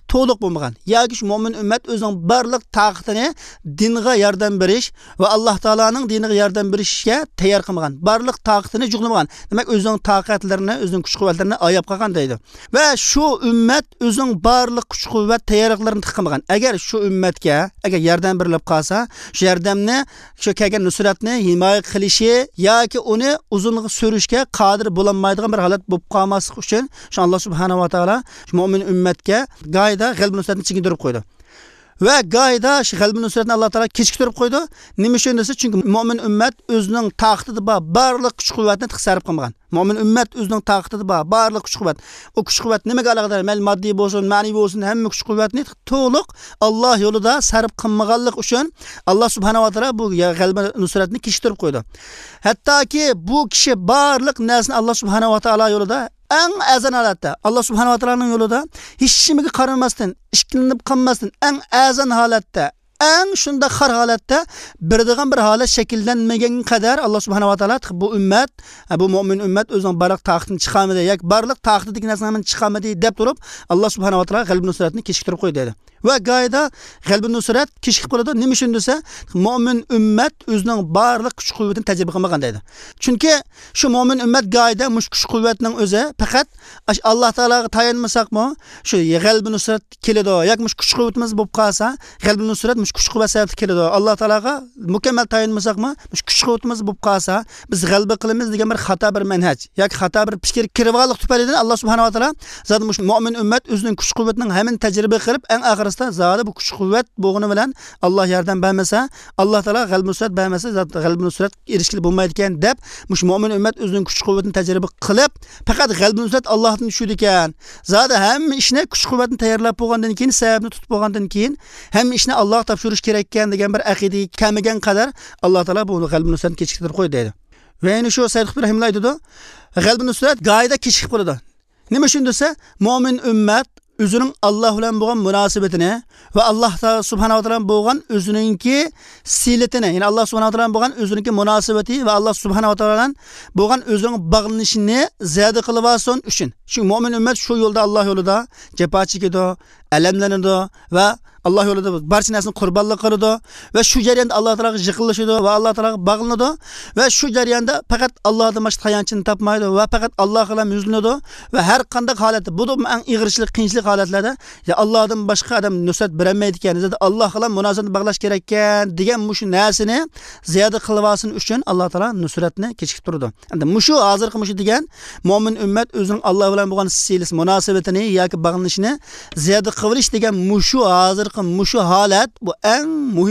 to'liq bo'lmagan yoki shu mo'min ummat o'zining barliq taqatini dinga yordam berish va Alloh taolaning diniga yordam berishga tayyor qilmagan, barliq taqatini juqlamagan. Demak, o'zining taqatlarini, o'zining kuch-quvvatlarini ayab qolgan deydi. Va shu ummat o'zining barliq kuch-quvvat tayyorliklarini tiqmagan. Agar shu ummatga yordam berilib qolsa, shu yordamni, shu kelgan nusratni himoya qilishi yoki uni uzunga surishga qodir bo'lolmaydigan bir holat bo'lib qolmaslik uchun shu Alloh subhanahu va taolo shu mo'min ummatga g'oyada g'alb nusratni chigirib qo'ydi. Va g'oyada shu g'alb nusratni Alloh taolo kechiktirib qo'ydi. Nima uchun desa, chunki mo'min ummat o'zining taqatida bor barliq kuch-quvvatni sarf qilmagan. Mo'min ummat o'zining taqatida bor barliq kuch-quvvat. O kuch-quvvat nimaga aloqador? Moddiy bo'lsin, ma'naviy bo'lsin, hamma kuch-quvvatni to'liq Alloh yo'lida sarf qilmaganlik uchun Alloh subhanahu va taolo bu g'alb nusratni kechiktirib qo'ydi. Hattoki bu kishi barliq narsani Alloh subhanahu va taolo yo'lida eng azan holatda, Alloh subhanahu va taoloning yo'lida hech nimaga qaramasdan, ishkilinib qolmasdan, eng azan holatda, eng shunda xar holatda birdigan bir holat shakllanmagan qadar Alloh subhanahu va taolo bu ummat, bu mo'min ummat o'zining barliq taqatini chiqarmadi, yoki barliq taqatidagi narsani chiqarmadi deb turib, Alloh subhanahu va taolo g'alb nusratni kechiktirib qo'ydi dedi. Va g'oyada g'alb nusrat kechikib qoladi. Nima uchun desa, mo'min ummat o'zining barliq kuch-quvvatini tajriba qilmagan deydi. Chunki shu mo'min ummat g'oyada mush kuch-quvvatning o'zi faqat Alloh taolaga tayanmasaqmi, shu g'alb nusrat keladi. Yoki mush kuch-quvvatimiz bo'lib qolsa, g'alb nusrat mush kuch-quvvat sababli keladi. Alloh taolaga mukammal tayanmasaqmi, mush kuch-quvvatimiz bo'lib qolsa, biz g'alba qilamiz degan bir xato bir manhaj yoki xato bir fikr kirib tufaylidan Alloh subhanahu va taolo zot mush mo'min ummat o'zining kuch-quvvatining hamini tajriba qilib, eng oxirida zodi bu kuch-quvvat bo'lgani bilan Alloh yordam bermasa, Alloh taolo g'alb nusrat bermasa, zot g'alb nusrat erishkili bo'lmaydi ekan deb, mush mo'min ummat o'zining kuch-quvvatini tajriba qilib, faqat g'alb nusrat Allohdan tushdi ekan. Zodi hamma ishni kuch-quvvatni tayyorlab bo'lgandan keyin, sababni tutib bo'lgandan keyin, hamma ishni Alloh topshirish kerak ekan degan bir aqidaga kelmagan qadar Alloh taolo bu g'alb nusratni kechiktirib qo'ydi deydi. Va yana shu Sayyid Qutb rahimahulloh aytdi, g'alb nusrat g'oyada kechikib qoladi. Nima uchun desa, mo'min ummat o'zining Alloh bilan bo'lgan munosabatini va Alloh subhanahu va taolo bo'lgan o'ziningki silatini, ya'ni Alloh subhanahu va taolo bo'lgan o'ziningki munosabati va Alloh subhanahu va taolo bilan bo'lgan o'zining bog'lanishini ziyada qilib olsin uchun. Shu mo'min ummat shu yo'lda Alloh yo'lida jafo chekadi, alamlanadi va Alloh yo'lida barcha narsani qurbonlik qiladi va shu jarayonda Alloh taologa yiqilishadi va Alloh taologa bog'lanadi va shu jarayonda faqat Allohdan boshqa tayanchini topmaydi va faqat Alloh bilan yuzlanadi va har qanday holatda, bu eng ig'irchilik, qiyinchilik holatlarda Allohdan boshqa odam nusrat bermaydi ekan, Alloh bilan munosabatni bog'lash kerak ekan degan mushu narsani ziyoda qilib olsin uchun Alloh taolo nusratni kechikib turdi. Endi mushu hozirgi mushu degan mo'min ummat o'zining Alloh bilan bo'lgan silasi, munosabatini yoki bog'lanishini ziyoda qilish degan mushu hozir mushu holat bu eng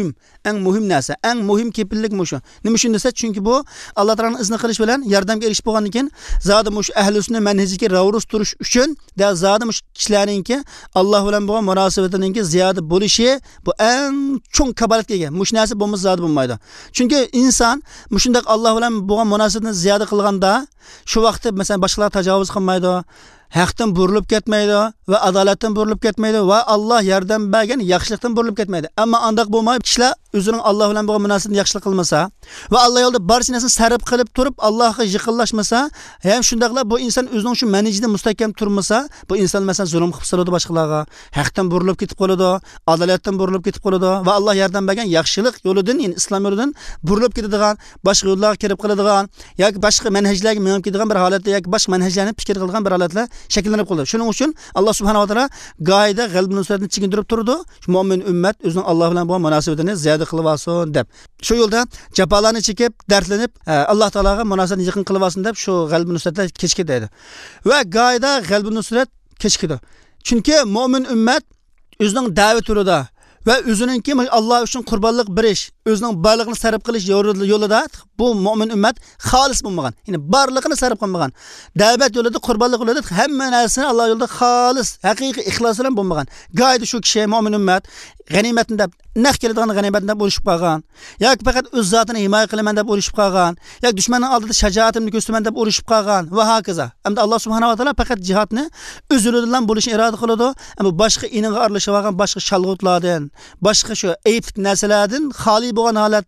muhim narsa, eng muhim kepillik mushu. Nima uchun desa, chunki bu Alloh taoloning izni qilish bilan yordamga erishib bo'lgandan keyin zodi mushu ahli sunna manhajiga ravus turish uchun da zodi mush kishilarningki Alloh bilan bo'lgan munosabatiningki ziyoda bo'lishi bu eng cho'ng kabolatga ega. Mush narsa bo'lmasa zodi bo'lmaydi. Chunki inson mushundaq Alloh bilan bo'lgan munosabatni ziyoda qilganda shu vaqtda masalan boshqalar tajovuz qilmaydi, haqdan burilib ketmaydi va adolatdan burilib ketmaydi va Alloh yordam bergan yaxshilikdan burilib ketmaydi. Ammo andaq bo'lmay, kishilar o'zining Alloh bilan bo'lgan munosabatini yaxshilik qilmasa va Alloh yo'lida barcha narsani sarf qilib turib Allohga yiqinlashmasa, ham shundaqla bu inson o'zining shu manhajida mustahkam turmasa, bu inson masalan zulm qilib soladi boshqalarga, haqdan burilib ketib qoladi, adolatdan burilib ketib qoladi va Alloh yordam bergan yaxshilik yo'lidan, ya'ni islom yo'lidan burilib ketadigan, boshqa yo'llarga kirib qoladigan yoki boshqa manhajlarga minib ketadigan bir holatda yoki boshqa manhajlarni fikr qilgan bir holatlar shakllanib qoldi. Shuning uchun Alloh subhanahu va taolo g'oyada g'alb nusratni chigindirib turdi. Mo'min ummat o'zining Alloh bilan bo'lgan munosabatini ziyoda qilib olsin deb. Shu yo'lda jafolarni chekib, dardlanib, Alloh taologa munosabatni yaqin qilib olsin deb shu g'alb nusratlar kechikdi dedi. Va g'oyada g'alb nusrat kechikdi. Chunki mo'min ummat o'zining da'vat yo'lida va o'ziningki Alloh uchun qurbonlik berish, o'zining barlig'ini sarf qilish yo'lida bu mo'min ummat xolis bo'lmagan. Ya'ni barlig'ini sarf qilmagan. Da'vat yo'lida, qurbonlik yo'lida hamma narsani Alloh yo'lida xolis, haqiqiy ixlos bilan bo'lmagan. G'oyada shu kishi mo'min ummat g'animatni deb naq keladigan g'animatni deb o'rishib qolgan, yoki faqat o'z zotini himoya qilaman deb o'rishib qolgan, yoki dushmanning oldida shajoatimni ko'rsataman deb o'rishib qolgan va hokazo. Endi Alloh subhanahu va taolo faqat jihodni o'z yo'lidan bo'lishni iroda qiladi, ammo boshqa iniga aralashib olgan boshqa shalg'utlardan, boshqa shu ayb narsalardan xoli bo'lgan holatda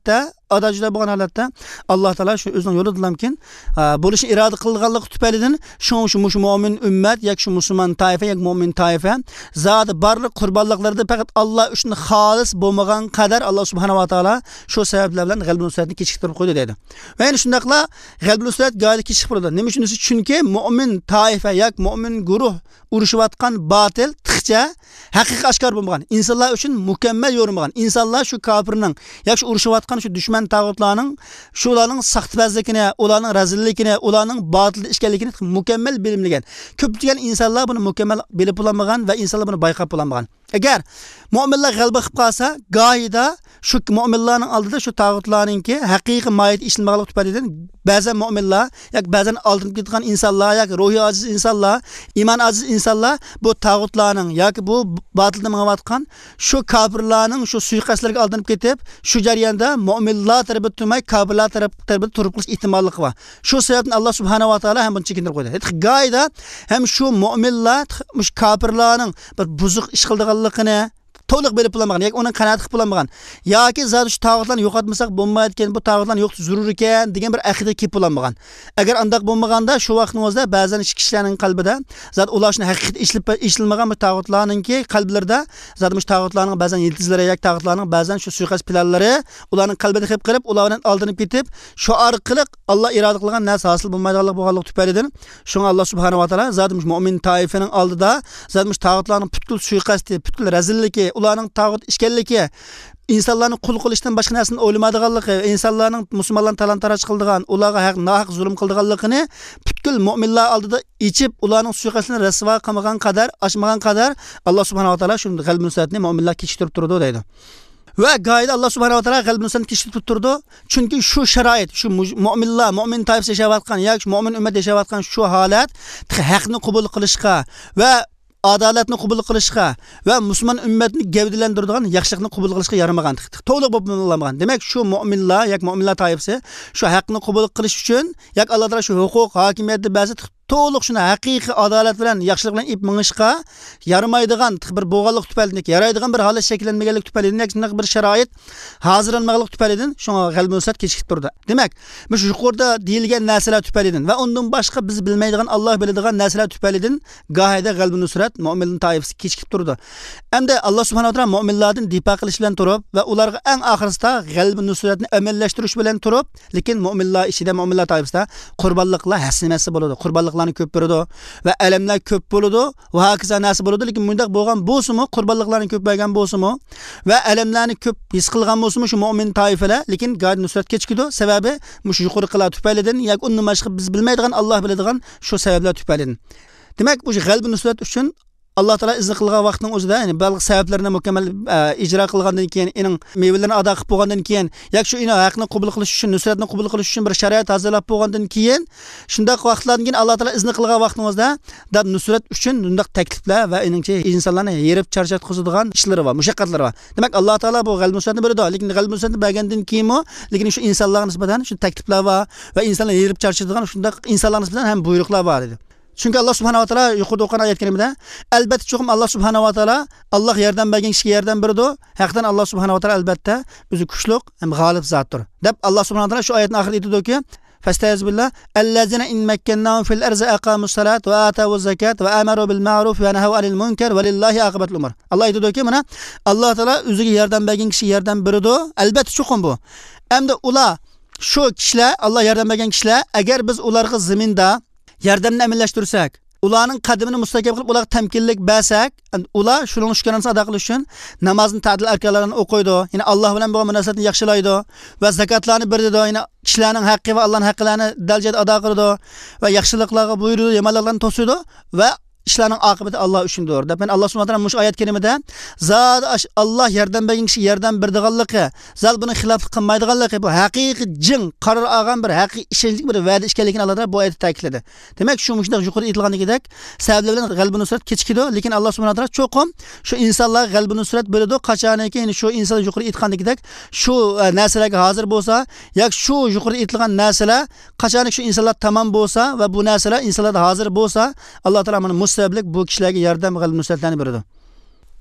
adajlar bo'lgan holatda Alloh taolo shu o'zining yo'lidalamkin bo'lishi iroda qilganligi tufaylidan shu mu'min ummat yoki shu musulmon toifa yoki mu'min toifa zot barliq qurbonliklarda faqat Alloh uchun xolis bo'lmagan qadar Alloh subhanahu va taolo shu sabablar bilan g'alaba nusratni kechiktirib qo'ydi deydi. Va endi shundaqla g'alaba nusrat go'yoki kechikib qoldi. Nima uchun? Chunki mu'min toifa yoki mu'min guruh urushayotgan batil tiqcha haqiqiy oshkor bo'lmagan. İnsanlar uchun mukammal yo'rmagan. İnsanlar shu kofirning yoki shu urushayotgan shu dushman tag'utlarning shularning saxtbazligini, ularning razilligini, ularning batil ishkanligini mukammal bilimlagan. Ko'pchilik insonlar buni mukammal bilib bo'lmagan va insonlar buni bayqab bo'lmagan. Agar mu'minlar g'alaba qilib qolsa, go'yoda shu mu'minlarning oldida shu tag'utlarningki haqiqiy moyit ishlanmaganligi tufaylidan ba'zan mu'minlar yoki ba'zan oldinib ketgan insonlar yoki ruhiy ojiz insonlar, iymon ojiz insonlar bu tag'utlarning yoki bu batilni mangayotgan shu kofirlarning shu suiqastlariga aldanib ketib, shu jarayonda mu'minlar tarafı turmay kofirlar tarafı turib qilish ehtimolligi bor. Shu sababdan Alloh subhanahu va taolo ham buni chekintirib qo'ydi. Go'yoda ham shu mu'minlar mush kofirlarning bir buzuq ish qilganligini to'liq bilib bo'lmagan yoki uning qanoat qilib bo'lmagan yoki zot shu tag'utlarni yo'qotmasak bo'lmaydi ekan, bu tag'utlarni yo'q zarur ekan degan bir aqida kelib bo'lmagan. Agar undaq bo'lmaganda shu vaqtimizda ba'zan kishilarning qalbida zot ularni haqiqat ishlanmagan bu tag'utlarningki qalblarida zot bu tag'utlarning ba'zan yiltizlari yoki tag'utlarning ba'zan shu suiqasd planlari ularning qalbida qilib qilib ulardan oldinib ketib shu orqali Alloh iroda qilgan narsa hosil bo'lmaydiganlik bo'lganligi tufaylidan shunga Alloh subhanahu va taolo zot mu'min toifaning oldida zot tag'utlarning butkul suiqasdi, butkul razilligi, ularning tag'ut ishkanligi, insonlarni qul qilishdan boshqa narsani o'ylamaydiganligi, insonlarning musulmonlarni talon-taroj qildigan, ularga haq zulm qildiganligini butkul mu'minlar oldida ichib, ularning suiqasdini rasvo qilmagan qadar, ochmagan qadar Alloh subhanahu va taolo shunday g'alaba nusratni mu'minlar kechiktirib turdi deydi. Va go'yoda Alloh subhanahu va taolo g'alaba nusratni kechiktirib turdi, chunki shu sharoit, shu mu'minlar, mu'min toifasi yashayotgan yoki mu'min ummat yashayotgan shu holat haqni qabul qilishga va adolatni qabul qilishga va musulmon ummatni gavdalantiradigan yaxshilikni qabul qilishga yaramagan. To'liq bo'lmagan. Demak, shu mu'minlar yoki mu'minlar toifasi shu haqni qabul qilish uchun yoki Alloh taolo shu huquq, hokimiyatni ba'zi to'liq shuni haqiqiy adolat bilan, yaxshilik bilan ib minishga yaramaydigan bir bo'g'anlik tufaylidan, yaraydigan bir holat shakllanmaganlik tufaylidan, shunday bir sharoit hozirlanmaganlik tufaylidan shunga g'alaba nusrat kechikib turdi. Demak, bu yuqorida deyilgan narsalar tufaylidan va undan boshqa biz bilmaydigan, Alloh biladigan narsalar tufaylidan go'yoda g'alaba nusrat mu'min toifasi kechikib turdi. Endi Alloh subhanahu va taolo mu'minlardan difa qilish bilan turib va ularga eng oxirisida g'alaba nusratni amallashtirish bilan turib, lekin mu'minlar ishida, mu'minlar toifasida qurbonliklar hasinasi bo'ladi. Qurbonliklarni ko'p beradi va alamlar ko'p bo'ladi va hokazo narsa bo'ladi. Lekin bundaq bo'lgan bo'lsa-mu, qurbonliklarni ko'p bergan bo'lsa-mu va alamlarni ko'p his qilgan bo'lsa-mu shu mu'min toifalar, lekin g'alaba nusrat kechikdi. Sababi mush yuqori qilar tufaylidan yoki undan boshqa biz bilmaydigan, Alloh biladigan shu sabablar tufaylidan. Demak, bu g'alaba nusrat uchun Alloh taolo izn qilgan vaqtning o'zida, ya'ni balq sabablarini mukammal ijro qilgandan keyin, uning mevalarini ado qilib bo'lgandan keyin, yoki shu haqni qabul qilish uchun, nusratni qabul qilish uchun bir shariat hozirlab bo'lgandan keyin, shunday vaqtlardan keyin Alloh taolo izn qilgan vaqtimizda da nusrat uchun bunday takliflar va uningcha insonlarni yerib charchatqizadigan ishlari bor, mushaqqatlari bor. Demak, Alloh taolo bu g'alaba nusratni beradi, lekin g'alaba nusratni bergandan keyinmi, lekin shu insonlarga nisbatan shu takliflar bor va insonlarni yerib charchatadigan shunday insonlarga nisbatan ham buyruqlar bor edi. Chunki Alloh subhanahu va taolo yuqorida o'qigan oyat karimada albatta cho'qim Alloh subhanahu va taolo Alloh yordam bergan kishiga yordam beradi. Haqdan Alloh subhanahu va taolo albatta o'zi kuchli ham g'olib zotdir. Deb Alloh subhanahu va taolo shu oyatning oxirida aytadiki: "Fastaiz billah allazina in makkannahum fil arzi aqamus salat va atawuz zakat va amaru bil ma'ruf va nahaw anil munkar va lillahi aqibatul umur." Alloh aytadiki, mana Alloh taolo o'ziga yordam bergan kishiga yordam beradi. Albatta cho'qim bu. Hamda ular shu kishilar, Alloh yordam bergan kishilar, agar biz ularga zaminda yordamni amalashtirsak, ularning qadamini mustahkam qilib, ularga tamkinlik bersak, ular shuning shukranasini ado qilish uchun namozni ta'dil arkanlarini o'qiydi, ya'ni Alloh bilan bo'lgan munosabatni yaxshilaydi va zakotlarni beradi, ya'ni kishilarning haqqi va Allohning haqqlarini darajada ado qiladi va yaxshiliklarga buyuradi, yomonliklarni to'sadi va ishlarning oqibati Alloh uchundir. Deb men Alloh subhanahu va taolo mush oyat karimada zot Alloh yordam bergan kishi yordam berdiganligi, zot buni xiloflik qilmaydiganligi, bu haqiqiy jin qaror olgan bir haqiqiy ishonchli bir va'da ishkanligini Alloh taolo bu oyatda ta'kidladi. Demak, shu mushundaq yuqori aytilganidek sabablar bilan g'alaba nusrat kechikdi, lekin Alloh subhanahu va taolo cho'qim shu insonlarga g'alaba nusrat beradi, qachoniki shu insonlar yuqori aytgandek shu narsalarga hozir bo'lsa, yoki shu yuqori aytilgan narsalar qachoniki shu insonlar tamom bo'lsa va bu narsalar insonlarda hozir bo'lsa, Alloh taolo mana sabablik bu kishilarga yordam g'alaba nusratlarni beradi.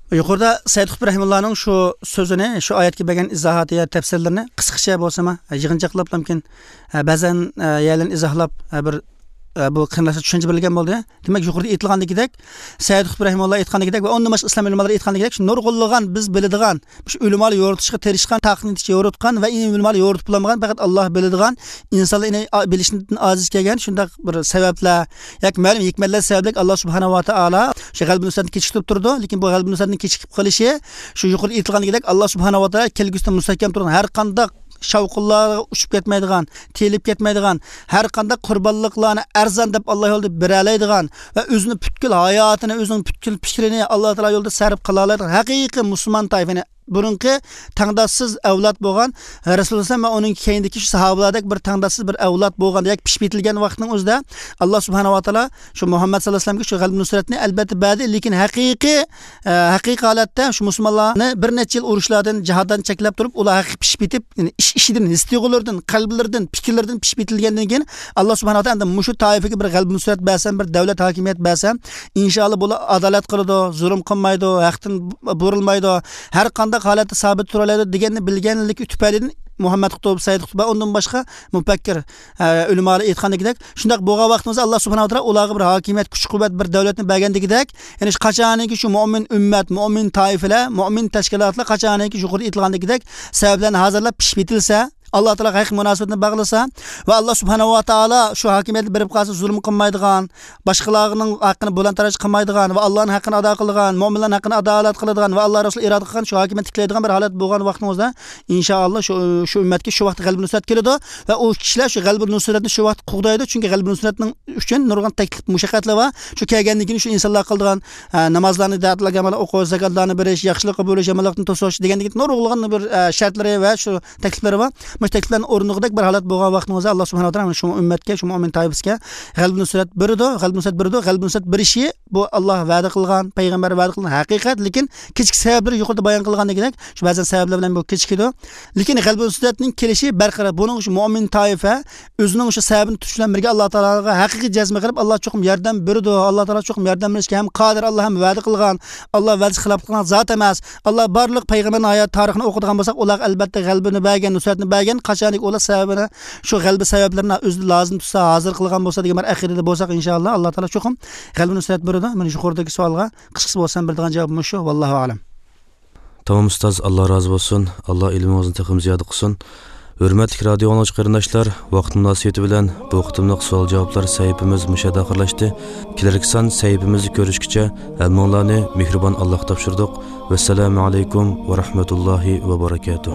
Yuqorida Said Qutb rahimullahning shu so'zini, shu oyatga bergan izohati va tafsirlarini qisqacha bo'lsa-ma yig'inchaqlab mumkin ba'zan yalan izohlab bir bu qanday tushuncha berilgan bo'ldi. Demak, yuqorida aytilgandagidek, Said Qutb rahimulloh aytgandagidek va ondan boshqa islom ulamolari aytgandagidek, shu nurg'unlagan biz biladigan, shu ulamol yoritishga tirishgan, taqnitishga yoritgan va ulamol yoritib bo'lmagan faqat Alloh biladigan, insonlarni bilishdan ojiz kelgan shunday bir sabablar, yoki ma'lum hikmatlar sababli Alloh subhanahu va taolo shu g'albini nusratni kechiktirib turdi, lekin bu g'albini nusratni kechikib qolishi shu yuqorida aytilgandagidek Alloh subhanahu va taolo kelgusida mustahkam turgan har qanday shavqullarga uchib ketmaydigan, telib ketmaydigan, har qanday qurbonliklarni arzon deb Alloh yo'lida beralaydigan va o'zini butkul hayotini, o'zining butkul fikrini Alloh taolo yo'lida sarf qila oladigan haqiqiy musulmon toifani burunqi tangdassiz avlod bo'lgan Rasululloh va uning keyindagi sahobalardek bir tangdassiz bir avlod bo'lgan, yoki pishib yetilgan vaqtning o'zida Alloh subhanahu va taolo shu Muhammad sallallohu alayhi vasallamga shu g'alb nusratni albatta berdi, lekin haqiqiy holatda shu musulmonlarni bir necha yil urushlardan, jihaddan cheklab turib, ular haqiqiy pishib yetib, ishidan, his-tuyg'ulardan, qalblaridan, fikrlaridan pishib yetilgandan keyin Alloh subhanahu va taolo endi mushu toifaga bir g'alb nusrat bersam, bir davlat hokimiyat bersam, inshaalloh bular adolat qiladi, zulm qilmaydi, haqdan burilmaydi, har qanday holatda sabit turadi deganni bilganlik tufaylidan Muhammad Qutb, Said Qutb ondan boshqa mufakkir ulamolar aytgandagidek, shunday bo'lgan vaqtimizda Alloh subhanahu va taolo ularga bir hokimiyat, kuch-quvvat, bir davlatni bergandagidek, ya'ni qachoniki shu mu'min ummat, mu'min toifalar, mu'min tashkilotlar qachoniki yuqorida aytilgandagidek sabablarni hozirlab pishib yetilsa, Allah Teala haqiqiy munosabatni bog'lasa va Alloh subhanahu va taolo shu hokimiyatni berib qolsa, zulm qilmaydigan, boshqalarning haqqini bo'lantaraj qilmaydigan va Allohning haqqini ado qiladigan, mu'minlarning haqqini adolat qiladigan va Alloh Rasul iroda qilgan shu hokimiyatni tiklaydigan bir holat bo'lgan vaqtimizda inshaalloh shu ummatga shu vaqt g'alb nusrat keladi va u kishilar shu g'alb nusratni shu vaqt qo'g'daydi, chunki g'alb nusratning uchun nurg'un taklif, mushaqqatlar va shu kelganligini shu insonlar qiladigan namozlarni, da'vatlarga amal o'qish, zakotlarni berish, yaxshilik bo'lish, yomonlikni to'sish degandek nurg'un bir shartlari va shu takliflari bor. Müşteklerin ornuqdak bir halat bo'lgan vaqtimizda Alloh subhanahu va taolo shu ummatga, shu mu'min toifasiga g'alb nusrat berdi, g'alb nusrat berishi bu Alloh va'da qilgan, payg'ambar va'da qilgan haqiqat, lekin kichik sabablar yuqorida bayon qilgandagidek, shu ba'zan sabablar bilan bu kechikadi. Lekin g'alb nusratning kelishi barqaror. Buning shu mu'min toifa o'zining shu sababini tutish bilan birga Alloh taologa haqiqiy jazma qilib, Alloh cho'qim yordam berdi. Alloh taolo cho'qim yordam berishga ham qodir, Alloh ham va'da qilgan. Alloh va'da qilib qilgan zot emas. Alloh barliq payg'ambarning hayot tarixini o'qigan bo'lsak, ular albatta g'albini bergan, nusratni bergan, qachonlik ular sababini, shu g'albi sabablarini o'zi lozim tutsa, hozir qilgan bo'lsa degan bir aqidada bo'lsak inshaalloh Alloh taolo cho'qim g'albi nusrat beradi. Mana shu qo'rdagi savolga qisqasi bo'lsam beradigan javobim shu. Vallohu a'lam. Tamam ustoz, Alloh rozi bo'lsin. Alloh ilmingizni taqim ziyoda qilsin. Hurmatli radio anglag'ich qarindoshlar, vaqt munosabati bilan bu qitimliq savol-javoblar sahifamiz mushada oxirlashdi. Kelarki son sahifamizni ko'rishguncha hammanglarni mehribon Alloh topshirdik. Vassalomu alaykum va rahmatullohi va barakatuh.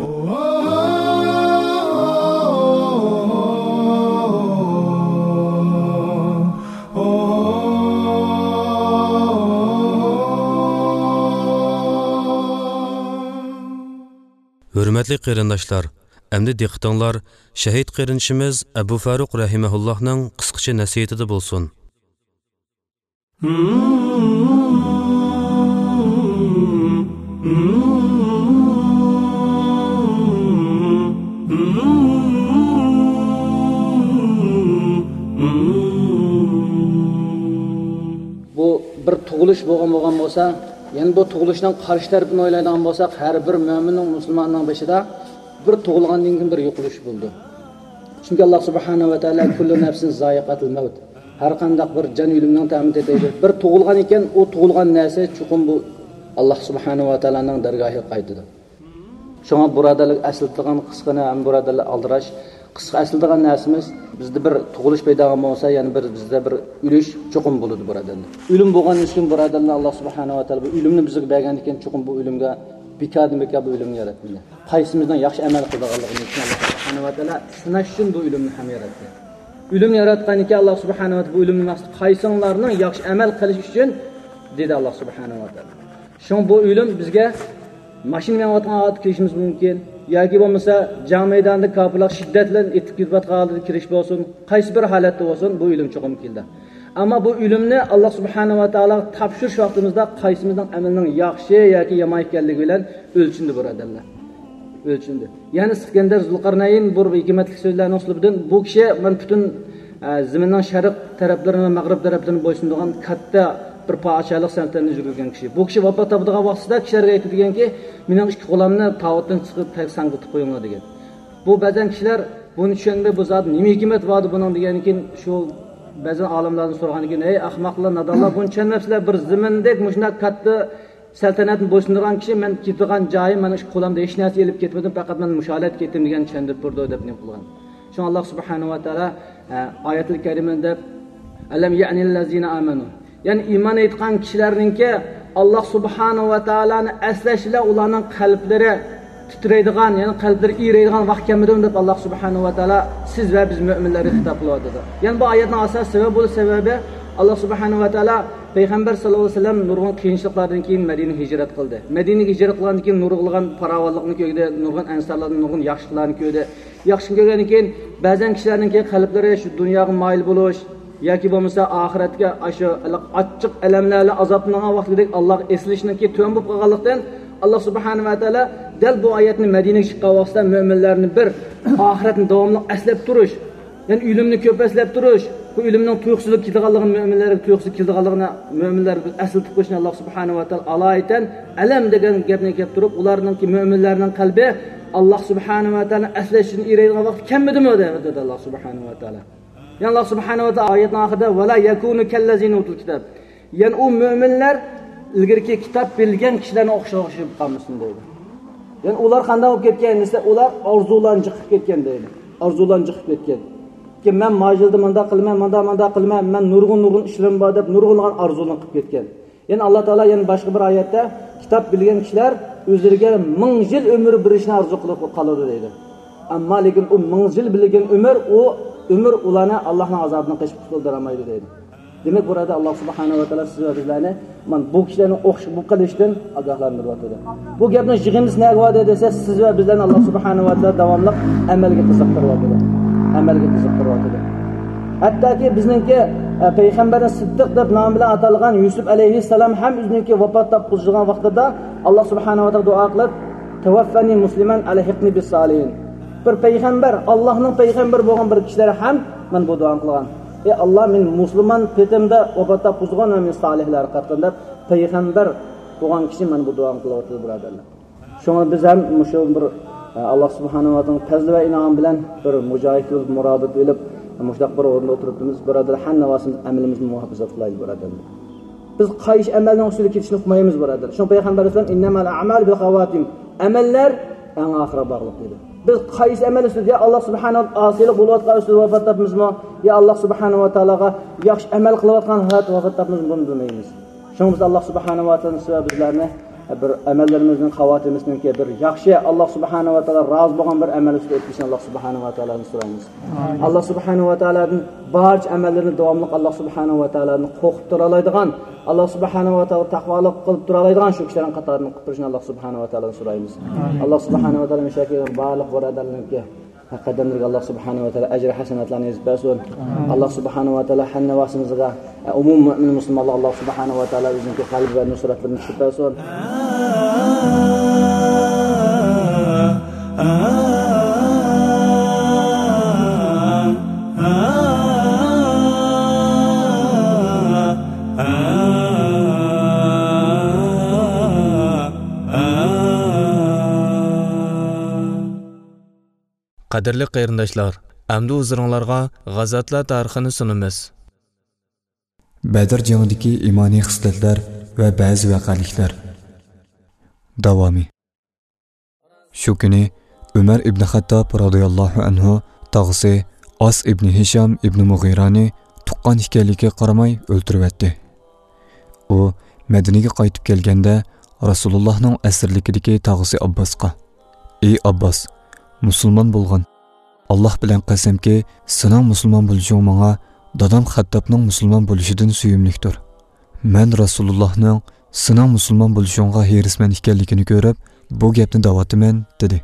Hürmetli qarindoshlar, endi diqqatinglar shahid qarindoshimiz Abu Faruq rahimahullohning qisqacha nasihati bo'lsin. Bu bir tug'ilish bo'lgan bo'lsa, yani bu tug'ilishdan qarshi tarafini o'ylaydigan bo'lsak, har bir mo'minning, musulmonning beshida bir tug'ilgandan keyin bir yo'qolish bo'ldi. Chunki Alloh subhanahu va taolo kullu nafsin zoiqatul maut. Har qanday bir jon o'limdan ta'min etadi. Bir tug'ilgan ekan, u tug'ilgan narsa chuqur bu Alloh subhanahu va taolaning dargohiga qaytadi. Shunga birodarlar asıltığan qisqani ham birodarlar aldirash, qisqa asıltığan narsamiz bizda bir tug'ilish paydo bo'lsa, ya'ni bizda bir o'lish chuqur bo'ladi birodarlar. O'lim bo'lgan uchun birodarlar Alloh subhanahu va taolo bu o'limni bizga bergan ekan, chuqur bu o'limga bikadimika bu o'limni yaratdi. Qaysimizdan yaxshi amal qilganligini uchun Alloh subhanahu va taolo sinash uchun bu o'limni ham yaratdi. O'lim yaratgan ekan Alloh subhanahu va taolo bu o'limni maqsad qaysonlarning yaxshi amal qilish uchun dedi Alloh subhanahu va taolo. Shun bu o'lim bizga mashina minayotgan holat kirishimiz mumkin, yoki bo'lmasa jang maydonida kofirlar shiddat bilan etib ketayotgan holatda kirish bo'lsin, qaysi bir holatda bo'lsin bu o'lim cho'qim keldi. Ammo bu o'limni Alloh subhanahu va taolo topshirish vaqtimizda qaysimizning amalining yaxshi yoki yomon ekanligi bilan o'lchindi birodarlar. O'lchindi. Ya'ni Iskandar Zulqarnayn bu hikmatli so'zlarning uslubidan bu kishi men butun zaminning sharq taraflarini va mag'rib taraflarini bo'ysundirgan katta bir podshohlik san'atini yurgan kishi. Bu kishi vafot topadigan vaqtida kishilarga aytadiganki, "Mening ikki qo'limni tavotdan chiqib sangitib qo'yinglar" degan. Bu ba'zan kishilar buni tushunmay, bu zot nima hikmat bor buning degandan keyin shu ba'zan olimlardan so'ragandan keyin, "Ey ahmoqlar, nadonlar, buni tushunmabsizlar. Bir zimindek mushuna katta saltanatni bo'ysundirgan kishi men ketgan joyim mana shu qo'limda hech narsa elib ketmadim, faqat men musholat ketdim" degan tushundirib turdi deb nim qilgan. Shu Alloh subhanahu va taolo oyatul karimada alam ya'nil ladzina amanu, ya'ni iymon etgan kishilarningki Alloh subhanahu va taoloni aslashlar ularning qalblari titraydigan, ya'ni qalblari iyraydigan vaqt kelmadi deb Alloh subhanahu va taolo siz va biz mo'minlarga xitob qilyapti. Ya'ni bu oyatning asosiy sababi Alloh subhanahu va taolo payg'ambar sollallohu alayhi vasallam nurg'un qiyinchiliklardan keyin Madinaga hijrat qildi. Madinaga hijrat qilgandan keyin nurg'ilgan farovonlikni ko'rdi, nurg'un ansarlarning nurg'un yaxshiliklarni ko'rdi. Yaxshini ko'rgandan keyin ba'zan kishilarning qalblari shu dunyoga moyil bo'lish yoki bo'lmasa oxiratga shu achchiq alamlarni azoblangan vaqtidek Alloh eslashniki to'm bo'lib qolganlikdan Alloh subhanahu va taolo dal bu oyatni Madinaga chiqqan vaqtda mo'minlarni bir oxiratni davomli aslab turish, ya'ni ilmni ko'p aslab turish, bu ilmning tuyuqsizlik kelganligini mo'minlarga tuyuqsizlik kelganligini mo'minlar aslatib qo'yishni Alloh subhanahu va taolo alaytan alam degan gapni kelib turib, ularningki mo'minlarning qalbi Alloh subhanahu va taolo aslashini iraydigan vaqt kelmadimi dedi Alloh subhanahu va taolo. Yani Allah subhanahu wa ta'ala ayetning oxirida "Vala yakunu kallazina utul kitab." Yani o mo'minlar ilgirki kitob bilgan kishilarni o'xshab qolmasin deydi. Yani ular qanday bo'lib ketgan desa, ular orzularni chiqib ketgan deydi. Orzularni chiqib ketgan. Ki men majilda manda qilman, manda qilman, men nurg'un ishlarim bor deb nurg'ungan orzularni qilib ketgan. Yani Alloh taolo yani boshqa bir oyatda kitob bilgan kishilar o'zlariga 1000 yil umr berishni orzu qilib qoladi deydi. Ammo lekin u 1000 yil bilgan umr ularni Allohning azobidan qochib qutuldirmaydi deydi. Demak burada Alloh subhanahu va taolo siz va bizlarni mana bu kishilarni o'qish bu qilishdan ogohlantiryapti. Bu gapni yig'imiz nega desa, siz va bizlarni Alloh subhanahu va taolo davomli amalga qiziqtiryapti. Hattoki bizningki payg'ambar Siddiq deb nom bilan atalgan Yusuf alayhissalom ham o'zininki vafot topgan vaqtida Alloh subhanahu va taolo duo qilib, "Tawaffani musliman alhiqni bis solihin." Bir payg'ambar, Allohning payg'ambar bo'lgan bir kishilar ham men bu duo qilgan. Ey Alloh, men musulmon petimda vafot topgan va men solihlar qatorida payg'ambar bo'lgan kishi men bu duo qilyapti birodarlar. Shunga biz ham shu bir Alloh subhanahu va taolo fazl va inom bilan bir mujohid bo'lib murodat bo'lib mushtaq bir o'rinda o'tiribmiz birodar. Hammamiz amalimizni muhofaza qilaylik birodarlar. Biz qayish amalning ustiga ketishni qilmaymiz birodar. Shu payg'ambar alayhisalom innamal a'mal bil xawatim. Amallar eng oxira bog'liq dedi. Biz qaysi amal ustida Alloh subhanahu va taolo bo'layotgan ustida vafot topmizmi? Ya Alloh subhanahu va taologa yaxshi amal qilayotgan hayot vafot topmizmi buni bilmaymiz. Shuning biz Alloh subhanahu va taolo bizlarni bir amallarimizning xavotimizninki bir yaxshi Alloh subhanahu va taolo rozi bo'lgan bir amal ustida o'tkazishni Alloh subhanahu va taolodan so'raymiz. Alloh subhanahu va taoloning barcha amallarni davomli Alloh subhanahu va taoloni qo'rqib tura oladigan, Alloh subhanahu va taolo taqvolik qilib tura oladigan shu kishilarning qatoridan qilib turishni Alloh subhanahu va taolodan so'raymiz. Alloh subhanahu va taolo mashakil barliq birodarlarga haqiqatdan Alloh subhanahu va taolo ajr hasanatlarni yozib bersin. Alloh subhanahu va taolo hamma vasimizga umum mu'min musulmonlar Alloh subhanahu va taolo o'zining qalbi va nusratlarini tushib bersin. Qadirli qarindoshlar, amdi o'zingizlarga g'azotlar tarixini sunamiz. Badr jangidagi imoniy xislatlar va ba'zi voqealiklar. Davomi. Shu kuni Umar ibn Xattob radhiyallohu anhu tog'asi As ibn Hisham ibn Mughirani tuqqan ekanligiga qaramay o'ltiribdi. U Madinaga qaytib kelganda Rasulullohning asirligidagi tog'asi Abbosga: "Ey Abbos, musulmon bo'lgan. Alloh bilan qasamki, sening musulmon bo'lishing menga dadam Xattobning musulmon bo'lishidan suyumlikdir. Men Rasulullohning sening musulmon bo'lishingga herisman ekanligini ko'rib, bu gapni da'votiman" dedi.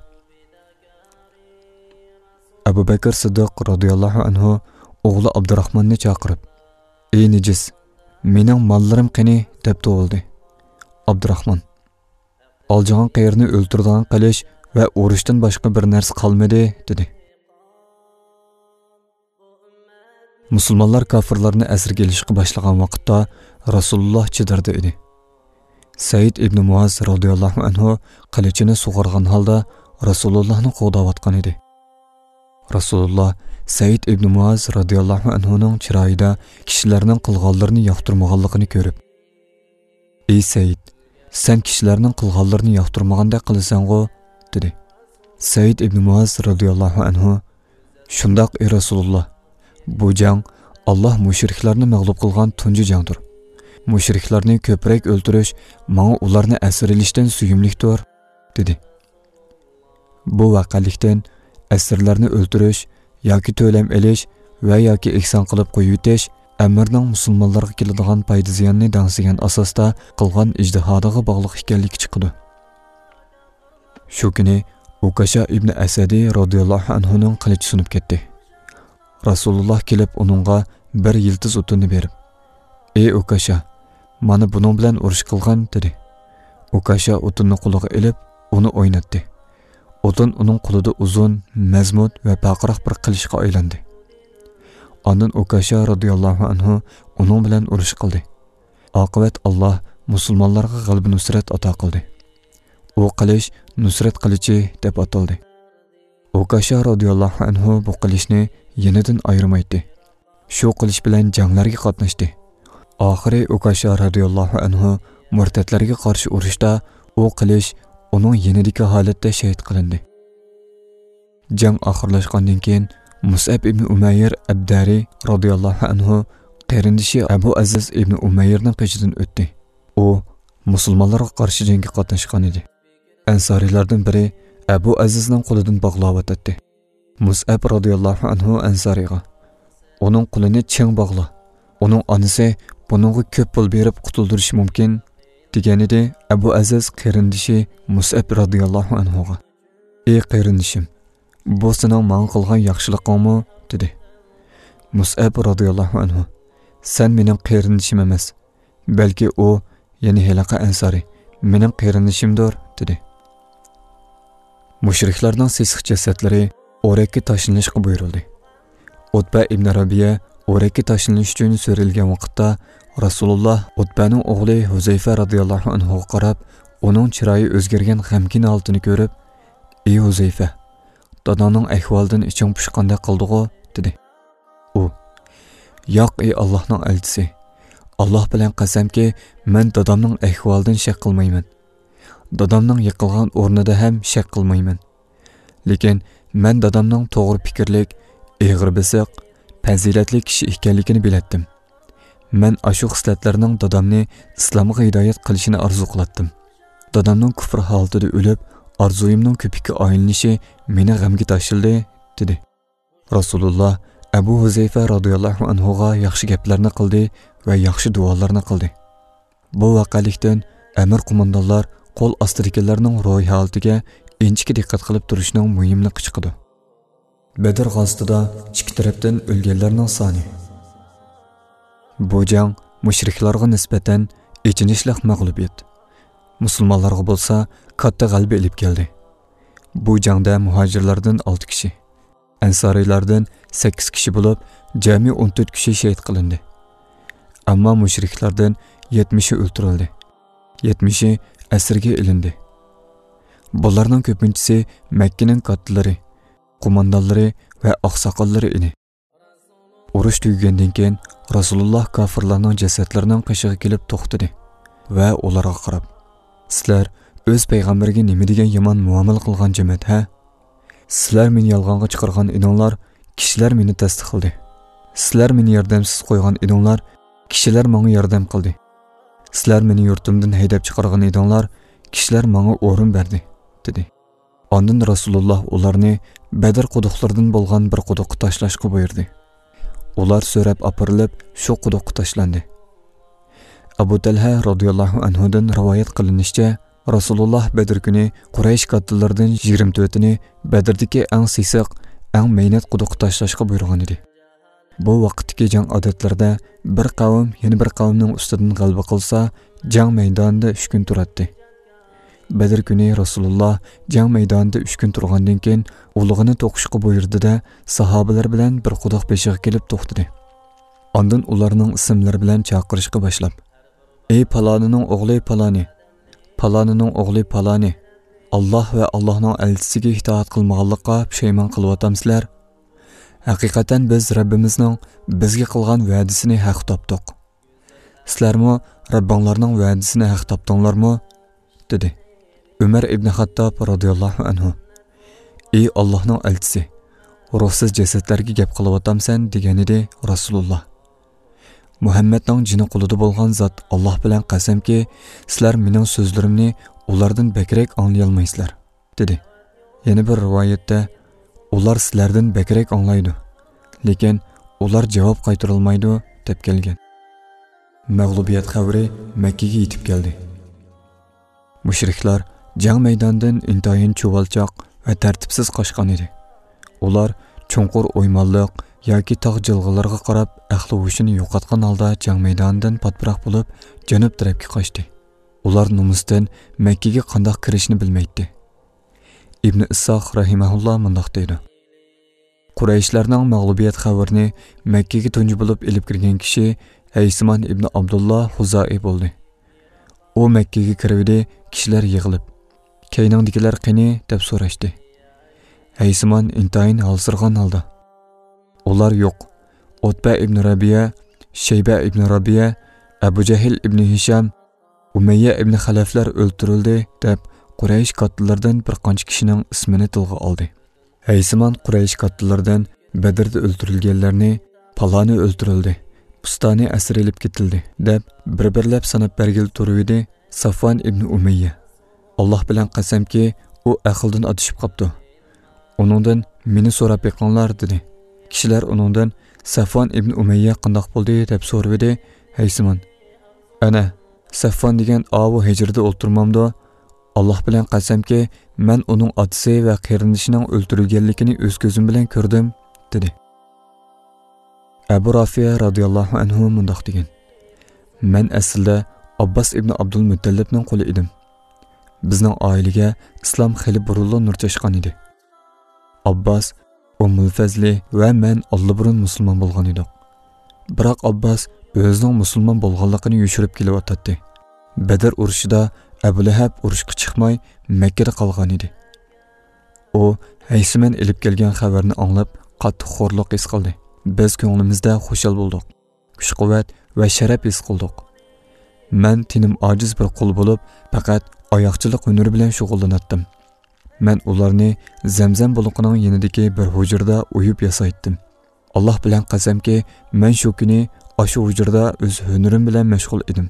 Abu Bakr Siddiq radhiyallohu anhu o'g'li Abdurrahmonni chaqirib: "Ey Nijis, mening mollarim qani?" deb to'g'ildi. Abdurrahmon: "Oljagan qayrni o'ltirgan qilish va urushdan boshqa bir narsa qolmadi" dedi. Musulmonlar kofirlarni asirga olishga boshlagan vaqtda Rasululloh chidirdi edi. Said ibn Muaz radhiyallohu anhu qilichini sug'urgan holda Rasulullohni qo'g'dayotgan edi. Rasululloh Said ibn Muaz radhiyallohu anhuning chiroyida kishilarning qilganlarini yoqtirmaganligini ko'rib, "Ey Said, sen kishilarning qilganlarini yoqtirmaganda qilasan-ku", dedi. Said ibn Muaz radhiyallohu anhu, "Shundoq ey Rasululloh, bu jang Allah mushriklarni mag'lub qilgan tunji jangdir. Mushriklarni ko'proq o'ldirish menga ularni asir olishdan suyumlikdir", dedi. Bu vaqalikdan asirlarni o'ldirish yoki to'lam elish va yoki ehson qilib qo'yitish amirning musulmonlarga keladigan foyda ziyonni dangsigan asosda qilgan ijtihodiga bog'liq ekanligi chiqdi. Shu kuni Ukasha ibn Asadi radhiyallohu anhuning qilichi sunib ketdi. Rasululloh kelib uningga bir yiltiz o'tini berib, "Ey Ukasha, mana buning bilan urush qilgan", dedi. Ukasha o'tinni qo'liga olib, uni o'ynatdi. O'tin uning qo'lida uzun, mazmut va baqiroq bir qilichga aylandi. Ondan Ukasha radhiyallohu anhu uning bilan urush qildi. Oqibat Alloh musulmonlarga g'alaba nusrat ato qildi. U qilish nusrat qilichi deb ataldi. Ukasha radhiyallohu anhu bu qilichni yenidan ayirmaydi. Shu qilish bilan janglarga qatnashdi. Oxiri Ukasha radhiyallohu anhu murtadlarga qarshi urushda u qilish uning yenidagi holatda shahid qilindi. Jang oxirlashgandan keyin Mus'ab ibn Umayr Abdari radhiyallohu anhu qarindishi Abu Aziz ibn Umayrning pechidan o'tdi. U musulmonlarga qarshi jangga qatnashgan edi. Ansorilardan biri Abu Azizning qo'lidan bog'lab o'tdi. Mus'ab radhiyallohu anhu Ansoriga, "Uning qo'lini chang bog'la. Uning onasi buningga ko'p pul berib qutuldirishi mumkin", deganida Abu Aziz qarindishi Mus'ab radhiyallohu anhuga, "Ey qarindishim, bu sening menga qilgan yaxshiligingmi?" dedi. Mus'ab radhiyallohu anhu, "Sen mening qarindishim emas, balki u, ya'ni halaqa ansori, mening qarindishimdir", dedi. Mushriklarning sesiq jasadlari o'rakka tashlanishga buyurildi. Utba ibn Rabiya o'rakka tashlanish uchun so'ralgan vaqtda Rasululloh Utbaning o'g'li Huzayfa radhiyallohu anhuga qarab, uning chiroyi o'zgargan g'amgin holatini ko'rib, "Ey Huzayfa, dadangning ahvolidan iching pushqandek qildi-ku", dedi. U, "Yo'q ey Allohning elchisi, Alloh bilan qasamki, men dadamning ahvolidan shak qilmayman. Dadamning yiqilgan o'rnida ham shak qilmayman. Lekin men dadamning to'g'ri fikrlik, eg'ir bisiq, fazilatli kishi ekanligini bilatdim. Men ashu xislatlarning dadamni islomga hidoyat qilishini orzu qilatdim. Dadamning kufr holatida o'lib, orzuyimning ko'pikka aylanishi meni g'amga tashildi", dedi. Rasululloh Abu Huzayfa radhiyallohu anhuga yaxshi gaplarni qildi va yaxshi duolarni qildi. Bu vaqalikdan amir qo'mondonlar qo'l ostidagilarning ro'y holatiga inchki diqqat qilib turishning muhimligi chiqdi. Badr g'azotida ikki tarafdan o'lganlarning soni. Bu jang mushriklarga nisbatan ichinishli mag'lubiyat, musulmonlarga bo'lsa katta g'alaba olib keldi. Bu jangda muhojirlardan 6 kishi, ansorilardan 8 kishi bo'lib, jami 14 kishi shahid qilindi. Ammo mushriklardan 70 o'ldirildi. 70 asirga ilindi. Bularning ko'pinchisi Makkaning kattalari, qo'mondonlari va oqsoqollari edi. Urush tugagandan keyin Rasululloh kofirlarning jasadlarining qishiga kelib to'xtadi va ularga qarab, "Sizlar o'z payg'ambariga nima degan yomon muomala qilgan jamoat, ha? Sizlar meni yolg'onga chiqargan edinglar, kishilar meni tasdiqladi. Sizlar meni yordamsiz qo'ygan edinglar, kishilar menga yordam qildi. Sizlar meni yurtimdan haydab chiqargan edinglar, kishilar menga o'rin berdi", dedi. Ondan Rasululloh ularni Badr quduqlaridan bo'lgan bir quduqqa tashlashga buyurdi. Ular so'rab apirilib, shu quduqqa tashlandi. Abu Talha radhiyallohu anhudan rivoyat qilinishicha, Rasululloh Badr kuni Quraysh kattalaridan 24ni Badrdagi eng sisiq, eng maynat quduqqa tashlashga buyurgan edi. Bu vaqtdagi jang odatlarida bir qavm yana bir qavmning ustidan g'alaba qilsa, jang maydonida 3 kun turadi. Badr kuni Rasululloh jang maydonida 3 kun turgandan keyin ulug'ini to'qishga buyurdi-da, sahobalar bilan bir quduq beshiga kelib to'xtadi. Ondan ularning ismlari bilan chaqirishga boshlab, ey palonining o'g'li paloni, palonining o'g'li paloni, Alloh va Allohning elchisiga itoat qilmaganlikqa pushaymon qilyapsizlar. Haqiqatan biz Rabbimizning bizga qilgan va'dasini haq topdik. Sizlarmi Rabbinglarning va'dasini haq topdinglarmi? dedi. Umar ibn Xattob radhiyallohu anhu: ey Allohning elchisi, ruhsiz jasadlarga gap qilyapsan degan edi Rasululloh. Muhammadning jini qulida bo'lgan zot Alloh bilan qasamki, sizlar mening so'zlarimni ulardan bekrak anglay olmaysizlar, dedi. Yana bir rivoyatda ular sizlardan bekrak anglaydi, lekin ular javob qaytara olmaydi deb kelgan. Mag'lubiyat xabari Makka ga yetib keldi. Mushriklar jang maydonidan intayin chuvalchoq va tartibsiz qochgan edi. Ular chunqur o'ymonliq yoki tog' jilg'ilariga qarab ahli hushini yo'qotgan holda jang maydonidan patbiroq bo'lib janub tarafga qochdi. Ular nomusdan Makkaga qanday kirishni bilmaydi. Ibn Issoq rahimahulloh mundoq deydi: Qurayshlarning mag'lubiyat xabarini Makkaga tunji bo'lib elib kirgan kishi Haysimon ibn Abdullah Huzai bo'ldi. U Makkaga kirdi, kishilar yig'ilib, "Kayningdikilar qani?" deb so'rashdi. Haysimon intayin halsirgan holda: "Ular yo'q. Utba ibn Rabiya, Shayba ibn Rabiya, Abu Jahl ibn Hisham, Umayya ibn Xalaflar o'ldirildi" deb Quraysh kattalaridan bir qancha kishining ismini tilga oldi. Haysimon Quraysh kattalaridan Badrda o'ldirilganlarni, paloni o'ldirildi, Bustani asir elib ketildi deb bir-birlab sanab bergil turuvdi Safvan ibn Umayya. Alloh bilan qasamki, u aqldan adishib qopdi. Uningdan meni so'rab beqinglar dedi. Kishilar uningdan Safvan ibn Umayya qandoq bo'ldi deb so'radi. Haysimon: "Ana, Safvan degan avu hijrda o'ltirmamdi. Alloh bilan qasamki, men uning otasi va qarindishining o'ldirilganligini o'z ko'zim bilan ko'rdim" dedi. Abu Rafiya radhiyallohu anhu mundoq degan: "Men aslida Abbas ibn Abdul Muttallibning quli edim. Bizning oilaga islom xili burunli nur chashgan edi. Abbas, Ummul Fazli va men allburun musulmon bo'lgan edik. Biroq Abbas o'zining musulmon bo'lganligini yushirib kelyotdi. Badr urushida Abu Lahab urushga chiqmay Makka da qolgan edi. U Haysimon elib kelgan xabarni anglab qattiq xo'rliq his qildi. Biz ko'nglimizda xushal bo'ldik. Kuch-quvvat va sharaf his qildik. Men tinim ojiz bir qul bo'lib, faqat oyoqchilik hunari bilan shug'ullanatdim. Men ularni Zamzam buluqining yonidagi bir hujrada uyib yasaytdim. Alloh bilan qasamki, men shu kuni o'sha hujrada o'z hunarim bilan mashg'ul edim.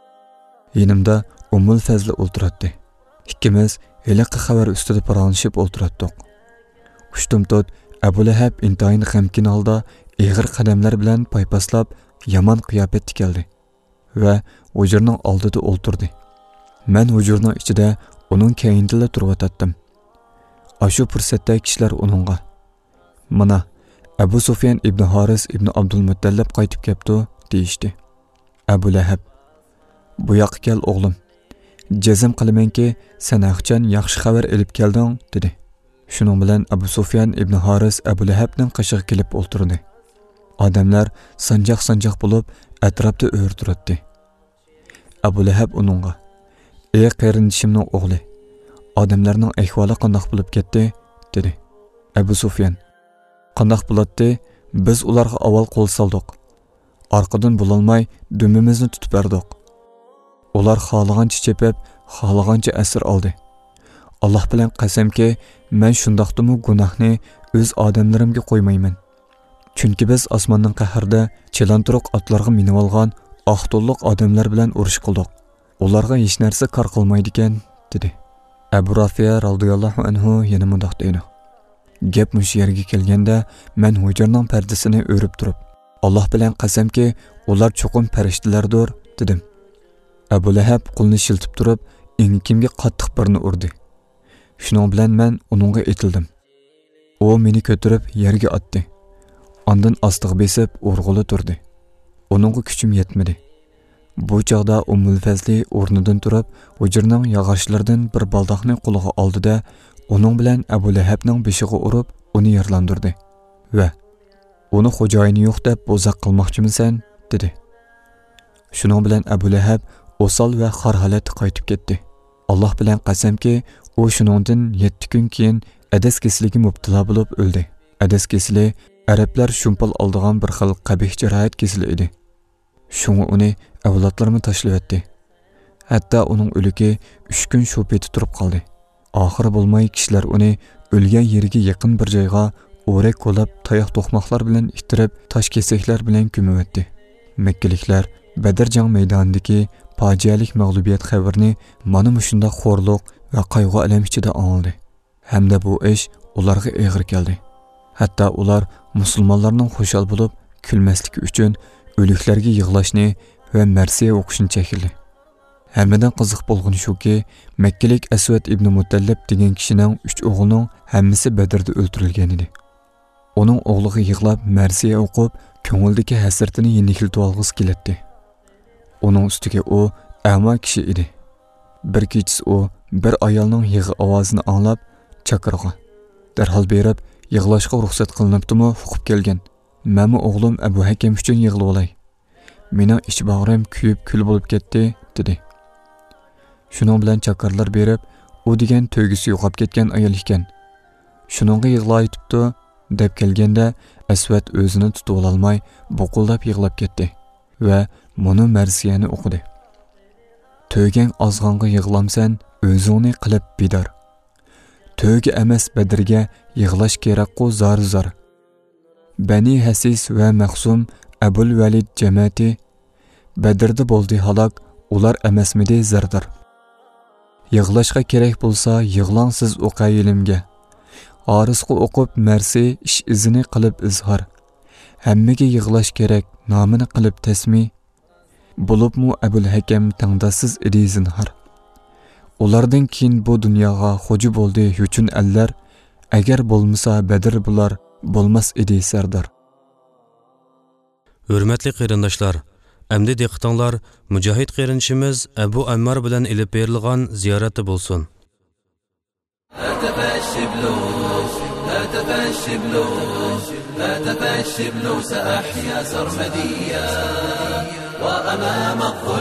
Yonimda Ummul Fazli o'ltiradi. Ikkimiz heliqi xabar ustida paranishib o'ltirdik. Xushtumtod Abu Lahab intayin g'amkin holda ig'ir qadamlar bilan paypaslab yomon qiyofatga keldi va hujurning oldida o'ltirdi. Men hujurning ichida uning keyinda turib Ashu fursatda kishilar uningga: "Mana Abu Sufyan ibn Haris ibn Abdul Muttallib qaytib kelibdi" deyishdi. Abu Lahab: "Bu yoqqa kel o'g'lim. Jazm qilamanki, sen aqchan yaxshi xabar elib kelding" dedi. Shuning bilan Abu Sufyan ibn Haris Abu Lahabning qishig'iga kelib o'ltirdi. Odamlar sanjoq-sanjoq bo'lib atrofda o'rtirdi. Abu Lahab uningga: "Ey qarindishimning o'g'li, odamlarning ahvoli qandoq bo'lib ketdi?" dedi. Abu Sufyan: "Qandoq bo'ladi? Biz ularga avval qo'l soldik. Orqadan bo'lolmay dumimizni tutib berdik. Ular xohlagancha chepib, xohlagancha asir oldi. Alloh bilan qasamki, men shundoqdimi gunohni o'z odamlarimga qo'ymayman. Chunki biz osmonning qahrida chelanturuq otlarga minib olgan oqtulliq odamlar bilan urush qildik. Ularga hech narsa kor qilmaydi ekan" dedi. Abu Rafiya radhiyallohu anhu yana mundoq deydi: "Gap mush yerga kelganda men hujurning pardasini o'rib turib, Alloh bilan qasamki, ular cho'qim farishtalardir" dedim. Abu Lahab qo'lni shiltib turib, ingikimga qattiq birni urdi. Shuning bilan men uningga etildim. U meni ko'tarib yerga otdi. Ondan ostiga besib urg'uli turdi. Uningga kuchim yetmadi. Bu chog'da Ummul Fazli o'rnidan turib, hujurning yog'ochlaridan bir baldoqni qo'liga oldida uning bilan Abu Lahabning beshiga urib, uni yerlandirdi va Uni xo'jayini yo'q deb bo'zaq qilmoqchimisan? dedi. Shuning bilan Abu Lahab osal va xor holatda qaytib ketdi. Alloh bilan qasamki, u shuningdan 7 kun keyin adas kasaliga mubtalo bo'lib o'ldi. Adas kasali arablar shumpal oldigan bir xil qabih jarohat kasali edi. Shunga uni avlodlarni tashlab etdi. Hatto uning o'ligi 3 kun shu peti turib qoldi. Oxiri bo'lmay kishilar uni o'lgan yeriga yaqin bir joyga o'rak qo'lab tayoq to'qmoqlar bilan ittirib, tosh kesaklar bilan ko'mib etdi. Makkaliklar Badr jang maydonidagi fojialik mag'lubiyat xabarini mana shunda xo'rliq va qayg'u alam ichida oldi. Hamda bu ish ularga og'ir keldi. Hatto ular musulmonlarning xushal bo'lib kulmasligi uchun o'liklarga yig'lashni va marsiya o'qishni chekildi. Hammadan qiziq bo'lgani shuki, Makkalik Aswad ibn Mutallib degan kishining 3 o'g'lining hammasi Badrda o'ldirilgan edi. Uning o'g'liga yig'lab marsiya o'qib, ko'ngildagi hasratini yenikiltib olg'isi keldi. Uning ustiga u a'mo kishi edi. Bir kechasi u bir ayolning yig'i ovozini anglab, chaqirgan. Darhol berib, yig'lashga ruxsat qilinibdimi, fuqib kelgan. "Meni o'g'lim Abu Hakam uchun yig'lab olay. Mening ich-bag'rim kuyib kul bo'lib ketdi", dedi. Shuning bilan chaqirlar berib, u degan to'ygisi yo'qab ketgan ayol ekan. Shuningga yig'laytibdi deb kelganda Aswad o'zini tutib ololmay, boqildab yig'lab ketdi va buni marsiyani o'qidi. "To'ygan ozg'onga yig'lamsan, o'zingni qilib bidor. To'yga emas Badrga yig'lash kerak-ku zar-zar. Bani Hasis va Maqsum Abul Valid jamiyati Badrda bo'ldi halok, ular emasmidi zardar. Yig'lashga kerak bo'lsa, yig'lang siz o'qayilimga. Arisqa o'qib marsi ish izini qilib izhor. Hammaga yig'lash kerak, nomini qilib tasmi. Bo'libmi Abul Hakam tangdasiz edi zinhar. Ulardan keyin bu dunyoga xo'ja bo'ldi yuchun allar. Agar bo'lmasa Badr bular, bo'lmas edi sardar." Hurmatli qarindoshlar, endi diqqatinglar mujohid qarindoshimiz Abu Ammar bilan ilib berilgan ziyorati bo'lsin. سأحيا سرمديا وأمام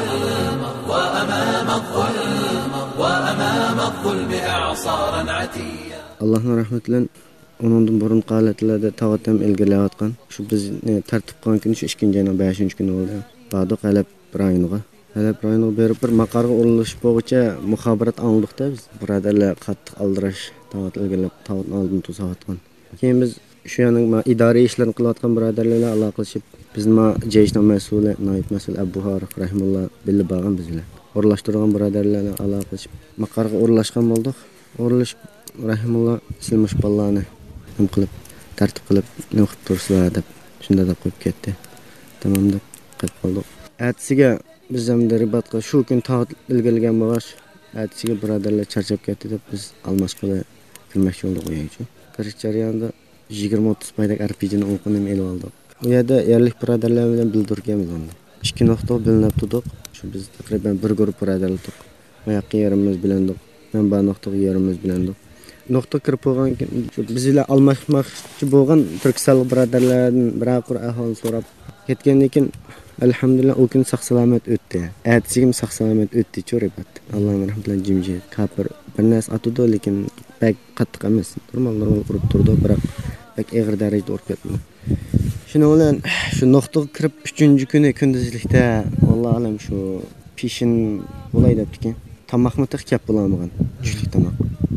الظلم إعصارا عتيا. Allah'ın rahmetiyle onun burun qalatlarda tavatam ilgirlayotgan. Şu biz tartib qilgan kun shu 2-ayning 5-chi kuni bo'ldi. Bado qalab rayoniga. Qalab rayoniga berib bir maqarga urilishib bo'yicha muxobarat oldik-da biz. Birodarlar qattiq aldirash tavat ilgirlab tavatni oldin to'sayotgan. Keyin biz shu yoning idoriy ishlarni qilayotgan birodarlarga aloqalashib, bizni jeyshning mas'uli, noyib mas'ul Abu Harif rahimulloh bilib bo'lgan bizlar. O'rlashtirgan birodarlarga aloqalashib, maqarga o'rlashgan bo'ldik. O'rlashib rahimulloh silmish ballani nima qilib, tartib qilib, nima qilib tursizlar deb shunda deb qo'yib ketdi. Tamom deb qo'yib qoldik. Ertasiga biz ham ribatga shu kun tavat ilgirlagan bo'lgach, ertasiga birodarlar charchab ketdi deb biz almashqaga kirmoqchi bo'ldik o'yinchi. Kirish jarayonida 20-30 paydak RPG'ni o'qini elib oldik. U yerda yerlik birodarlar bilan bildirganmiz endi. 2 nuqta bilinib turdik. Shu biz taqriban bir guruh birodarlar turdik. Oyoqqa yerimiz bilandik. Men bu nuqtaga yerimiz bilandik. Nuqta kirib bo'lgan biz bilan almashmoqchi bo'lgan turkistonlik birodarlardan biraqur ahvol so'rab ketgandan keyin alhamdulillah u kun sog' salomat o'tdi. Ertasiga sog' salomat o'tdi cho'ribat. Allohning rahmatidan jimjit. Kafir bir narsa atudi, lekin pek qattiq emas. Normal urib turdi, biroq pek og'ir darajada urib ketdi. Shuning bilan shu nuqtaga kirib 3-kuni kunduzlikda vallohu alam shu pishin bo'lay debdi-ki. Tamoqni qiqab bo'lmagan. Tushlik tamoq.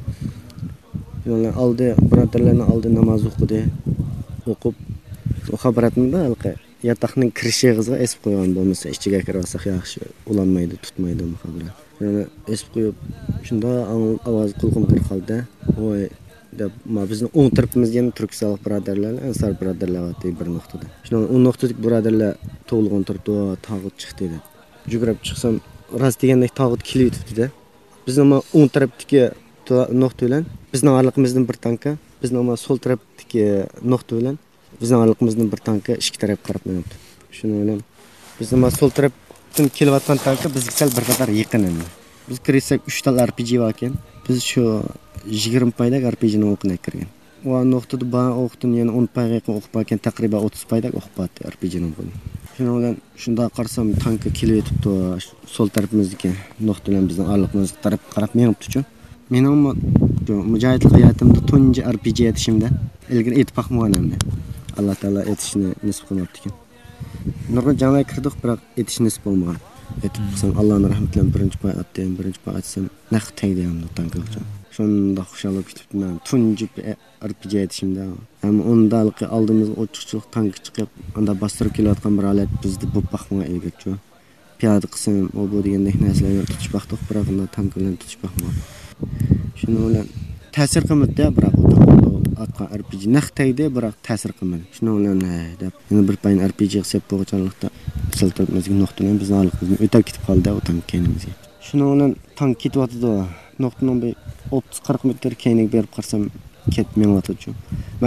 Yo'llar oldi, birodarlarning oldi namoz o'qidi. O'qib xabaratni alqa yataqning kirishi g'izga esib qo'ygan bo'lmasa, ichiga kirsa yaxshi ulanmaydi, tutmaydi xabarat. Yani esib qo'yib, shunda ovoz qulqum kirib qoldi. Voy deb bizni o'ng tarafimizga turkistonlik birodarlar, ansar birodarlar o'tdi bir nuqtada. Shunda u nuqtadagi birodarlar to'g'ilgan turibdi, tog'ut chiqdi dedi. Jugurib chiqsam, rost degandek tog'ut kelib yetibdi-da. Bizning o'ng tarafdagi nuqta bilan bizning oraliqimizdan bir tanka, bizning sol tarafdagi nuqta bilan bizning oraliqimizdan bir tanka ikki taraf qarab turibdi. Shuning bilan bizning sol tarafdan kelayotgan tanka bizga sal bir qadar yaqin endi. Biz kirsak 3 ta RPG bor ekan. Biz shu 20 payda RPG'ni o'qina kirgan. o noktada bana oqtun yani 10 payga o'qib ekan taqriban 30 payda o'qib batdi RPG'ni buni. Shuning bilan shunda qarsam tankka kelib yetibdi. Sol tarafimizdagi nuqta bilan bizning orliqimizga taraf qarab menibdi-ku. Mening mujohidlik hayotimda tunji RPG etishimda ilgari etib baxmoqamda. Alloh taolo etishni nasib qilmabdi ekan. Nurg'un janglar kirdik, biroq etish nasib bo'lmagan. Etib qilsam Allohning rahmati bilan birinchi pay atdim, birinchi pay atsam naq tegdi hamda tankga. Shunda xushal bo'lib ketibdi. Men tunji RPG etishimda ham ondalqi oldimizga o'chiqchilik tank chiqib, unda bostirib kelayotgan bir holat bizni bu baxmoq ilgirchi. Piyoda qism o bu degandek narsalarni tutish baxtliq, biroq unda tank bilan tutish baxmoq. Shuning bilan ta'sir qilmadi, biroq atgan RPG naq tegdi, biroq ta'sir qilmadi. Shuning bilan deb yana bir payin RPG hisob bo'lganlikda siltabimizga nuqtadan bizni olqimizni o'tib ketib qoldi o tank kenimizga. Shuning bilan tank ketyapti. Nuqtaning 30-40 metr keyinga berib qarsam ketmayapti. Men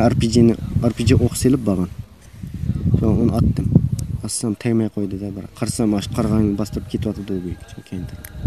RPG o'q silib borgan. So'ng uni atdim. Assam tegmay qo'ydi-da, biroq qarsam ash qarg'ani bostirib ketyapti bu keyin.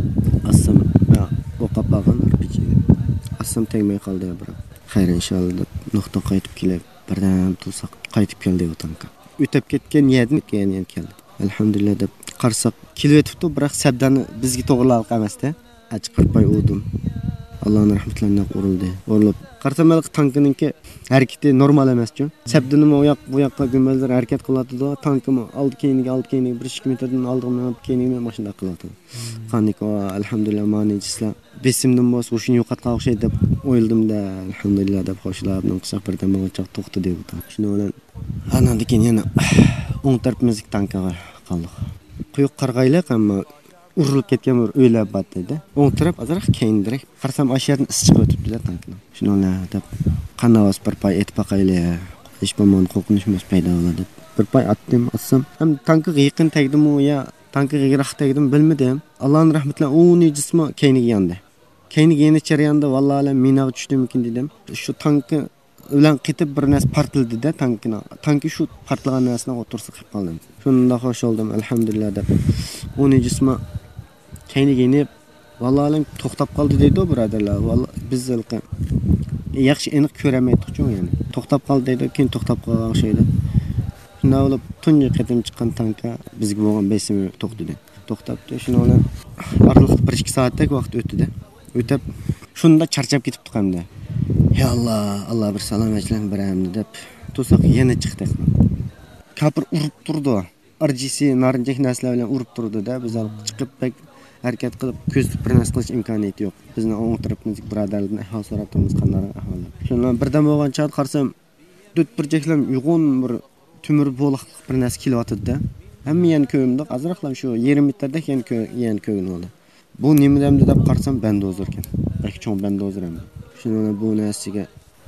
Assam men o'qab borgan RPG. Assam tegmay qoldi, biroq xayr inshaalloh deb nuqta qaytib kelib, birdan tursak qaytib keldi o tankka. O'tib ketgan yerdan keyin keldi. Alhamdulillah deb qarsak kelib yetibdi, biroq sabdani bizga to'g'rilab emasda. Achqirpay o'dim. Allohning rahmatidan urildi. O'rlab qarsamalıq tankininki harakati normal emas-ku. Sabdini bu yoqqa gumbazlar harakat qiladi-da, tankimi oldi keyiniga 1-2 metrdan oldinga keyiniga mashina qiladi. Qanday alhamdulillah manijislar besimdan bo's o'shini yo'qotgan o'xshaydi deb o'yildim-da, alhamdulillah deb xo'shlabning qisaq birdan menga to'xta deb. Shuni bilan anandan keyin yana o'ng tarafimizga tankga qoldik. Quyuq qarg'aylar hamma urilib ketgan bir o'ylab batdi-da. O'ng taraf azroq keyinroq qarsam ashyadan is chiqib o'tibdi-da tankdan. Shuni deb qanavas bir pay etib baqayli. Hech bo'lmag'an qo'rqinchimiz paydo bo'ldi. Bir pay atdim, atsam ham tankga yaqin tegdim-u yo tankga yiroq tegdim bilmadim. Allohning rahmati bilan o'ni jismi keyiniga yandi. Keyiniga yana jarayonda vallahi minaga tushdimikin dedim. Shu tankni bilan ketib bir narsa portildi-da tankni. Tanki shu portlagan narsani o'tirsa qilib qoldim. Shunda xo'sh oldum alhamdulillah deb. O'ni jismi keyiniga inib vallahi to'xtab qoldi deydi birodarlar. Vallahi biz zilqi yaxshi aniq ko'ramaydik-ku yani. To'xtab qoldi deydi, keyin to'xtab qolgan o'xshaydi. Shunda olib tunji qatim chiqqan tankka bizga bo'lgan besimi to'xtadi. To'xtabdi. Shuni bilan oraliqda 1-2 soatdek vaqt o'tdi-da. O'tib shunda charchab ketibdi hamda. Ya Allah bir salomatchilik beramdi deb to'saq yana chiqdi. Kapir urib turdi. RGC narinjak narsalar bilan urib turdi-da, biz chiqib bek harakat qilib ko'z bir narsa qilish imkoniyati yo'q. Bizni o'ng tarafimizga birodarlardan ahvol so'rab turibmiz qanday ahvol. Shundan birdan bo'lgan chaq qarsam bir jaklam uyg'un bir tumur bo'liqlik bir narsa kelyotdi-da. Hamma yana ko'yimda azroqlam shu 20 metrda yana ko'yin oldi. Bu nima demdi deb qarsam bandozer ekan. Bak cho'ng bandozer ham. Shuni bu narsaga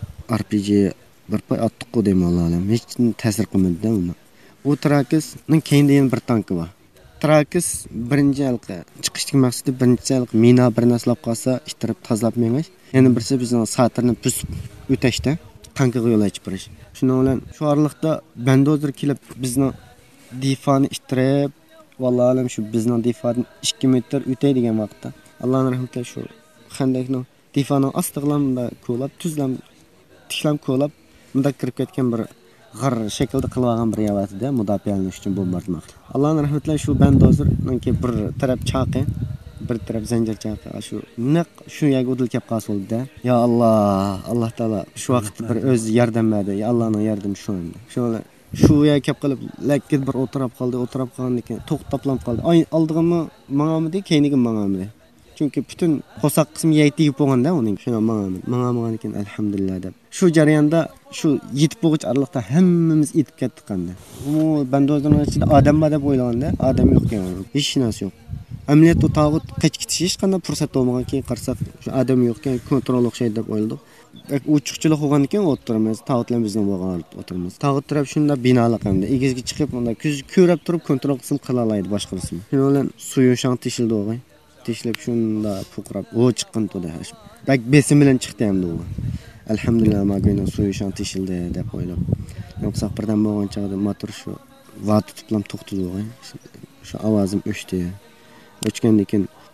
RPG bir pay atdiq deb Allohim hech ta'sir qilmadi-da uni. Bu Trakisning keyinda yana bir tanki bor. Trakis birinchi halqa chiqishning maqsadi birinchi halqa mina bir narsalab qolsa ittirib tozalab mengish. Yana birisi bizning satirni buzib o'tashda tankiga yo'l ochib berish. Shuning bilan shu oraliqda bandozer kelib bizning difoni ittirib vallahi shu bizning difodan 2 metr o'tay degan vaqtda Allohning rahmati shu xandakni difoni ostiqlamda ko'lab tuzlam tiklam ko'lab bunda kirib ketgan bir g'ar shaklda qilib olgan bir yavatida mudofialanish uchun bombardimon. Allohning rahmati bilan shu bandozirniki bir taraf chaqi, bir taraf zanjir chaqi. Shu naq shu yerga o'dil kelib qoldi-da. Ya Alloh taolo shu vaqt bir o'z yordamladi. Ya Allohning yordami shu endi. Shu yerga kelib qilib lakka bir o'tirib qolgandan keyin to'xtablam qoldi. Oldig'imi mang'amidi, keyiniga mang'amidi. Chunki butun qo'saq qismi yetib bo'lganda uning shuna mang'amagan ekan alhamdulillah deb. Shu jarayonda shu yetib bo'lg'ich araliqda hammamiz yetib ketdik qanda. U bandozning ichida odam bor deb o'ylaganda, odam yo'q ekan. Hech narsa yo'q. Amaliyot tog'ut qech ketish hech qanday fursat bo'lmagan keyin qarsak, shu odam yo'q ekan, kontrol o'xshaydi deb o'yladik. Uchiqchilik bo'lgan ekan o'tiramiz, tog'utlar bizning bo'lgan o'tiramiz. Tog'ut taraf shunda binolar qanda. Egizga chiqib unda ko'rib turib kontrol qilib qila oladi boshqa qismi. Shuning bilan suv shang teshildi o'g'ay. Tishlab shunda puqrab chiqqan to'da. Bak besim bilan chiqdi hamda u. Alhamdulillah mag'ina suv shang teshildi deb o'ylab. Yo'qsa birdan bo'lgan chog'da motor shu vaqt tutlam to'xtadi o'g'ay. Shu ovozim o'chdi. O'chgandan keyin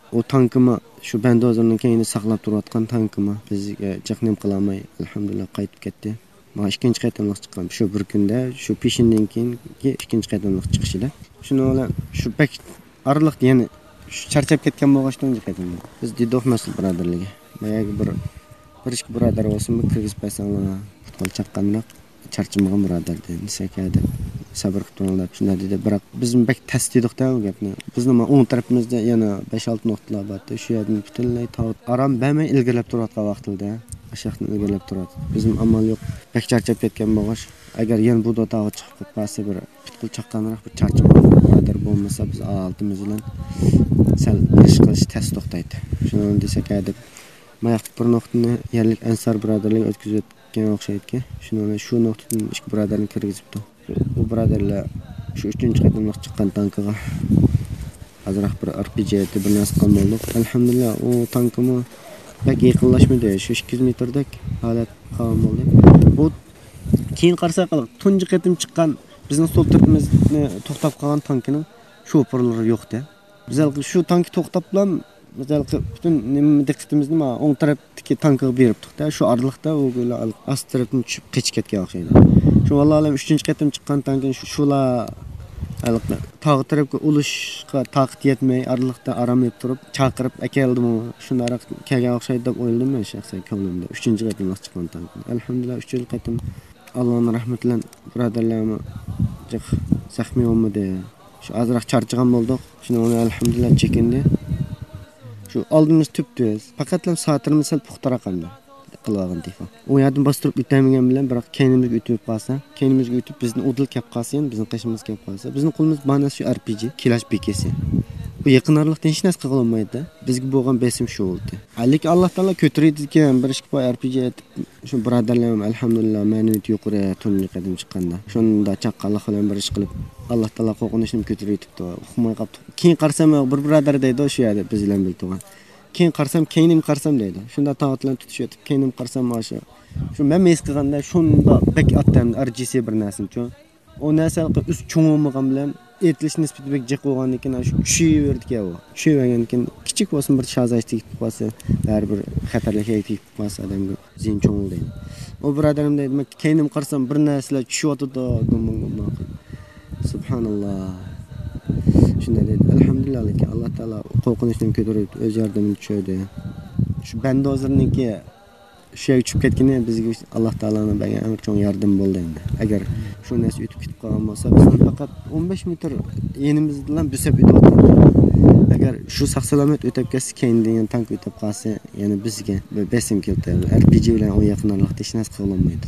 o tankıma şu bandozorning keyini saqlab turayotgan tankıma bizga jaqnim qilmay alhamdulillah qaytib ketdi. Mana ikkinchi qaytamliq chiqqan. Shu bir kunda, shu peshindan keyingi ikkinchi qaytamliq chiqishida. Shuni bilan shu bek araliq, ya'ni shu charchab ketgan bo'lg'ashdan qaytamliq. Biz Didoh mas'ul birodarligi. Bayagi bir ikki birodar bo'lsinmi, kirgizpaysanlar, futbol chaqqanroq charchamagan birodar dedi. Nisakada sabr qilib turib shunday dedi. Biroq biz bek tasdiqda u gapni. Bizning o'ng tarafimizda yana 5-6 nuqtalar bor. Shu yerdan butunlay aram bermay ilgirlab turayotgan vaqtida ashaqni ilgirlab turadi. Bizim amal yo'q. Bek charchab ketgan bo'lg'ash. Agar yana bu dotog'i chiqib qolsa, bir futbol chaqqanroq bir charchamagan birodar bo'lmasa, biz altimiz bilan sal ish qilish test to'xtaydi. Shuni desakada mayaqti bir nuqtani yerlik ansar birodarlik o'tkazayotgan o'xshaydi. Shuni shu nuqtadan ikki birodarni kirgizibdi. Bu birodarlar shu 3-qatimliq chiqqan tankiga azroq bir RPG bir narsa qilmoqdi. Alhamdulillah o tankimi bak yaqinlashmadi. Shu 200 metrdek holat qolgan bo'ldi. Bu keyin qarsak tunji qatim chiqqan bizning sol tarafimizni to'xtab qolgan tankining shoferlari yo'qdi. Biz shu tanki to'xtab bilan bütün diqqatimizni o'ng tarafdagi tankga beribdik-da. Shu oraliqda u ast tarafdan tushib qechib ketgan o'xshaydi. Shu vallahi 3-qatim chiqqan tankin shular tog' tarafga ulashga taqat yetmay oraliqda aramlab turib chaqirib akeldimi, shunday kelgan o'xshaydi deb o'yladim men shaxsan ko'nglimda. 3-qatim chiqqan tank. Alhamdulillah 3-qatim Allohning rahmati bilan birodarlarni zaxmiy olmadi. Shu azroq charchagan bo'ldik. Shuni alhamdulillah chekindi. Shu oldimiz tüptüz. Faqatlam soatimiz sal puxtaroq qilgan defa. O yerdan bostirib o'tamagan bilan biroq keynimizga o'tib qolsa, keynimizga o'tib bizni o'dil kelib qolsa, bizning qishimiz kelib qolsa, bizning qo'limiz mana shu RPG, kilash bekesi. Bu yaqin oraliqda hech narsa qila olmaydi. Bizga bo'lgan besim shu bo'ldi. Lekin Alloh taolo ko'tardi ekan, bir ishki boy RPG shu birodarlarim alhamdulillah ma'naviyat yuqori tunji qadim chiqqanda. Shunda chaqqanlik bilan bir ish qilib Alloh taolo qo'rqinishni ko'taribdi. Uxmay qolibdi. Keyin qarsam bir birodar deydi o'sha yerda biz bilan biltirgan. Keyin qarsam, keynim qarsam deydi. Shunda tog'atlar tutish etib, keynim qarsam o'sha. Shu men mes qilganda shunda bek atdan RGC bir narsa-chu. O narsa üst cho'ng'olmagan bilan etilish nisbati bek jiq bo'lgandan keyin shu tushaverdi-ku. Tushavergandan keyin kichik bo'lsin bir shazaj tegib qolsa, baribir xatarli tegib qolsa odamga zin cho'ng'ildi. O birodarim deydi, men keynim qarsam bir narsalar tushyotdi. Subhanallah. Shunday dedi. Alhamdulillah lekin Alloh taolo qo'rqinishdan ko'tarib o'z yordamini tushirdi. Shu bandozirniki shu uchib ketgani bizga Alloh taoloning bergan amr cho'ng yordam bo'ldi endi. Agar shu narsa o'tib ketib qolgan bo'lsa, biz faqat 15 metr yenimiz bilan bisab o'tdik. Agar shu sog'-salomat o'tib ketsa, keyin tank o'tib qolsa, yana bizga besim keltiradi. RPG bilan o yaqinlarlikda hech narsa qila olmaydi.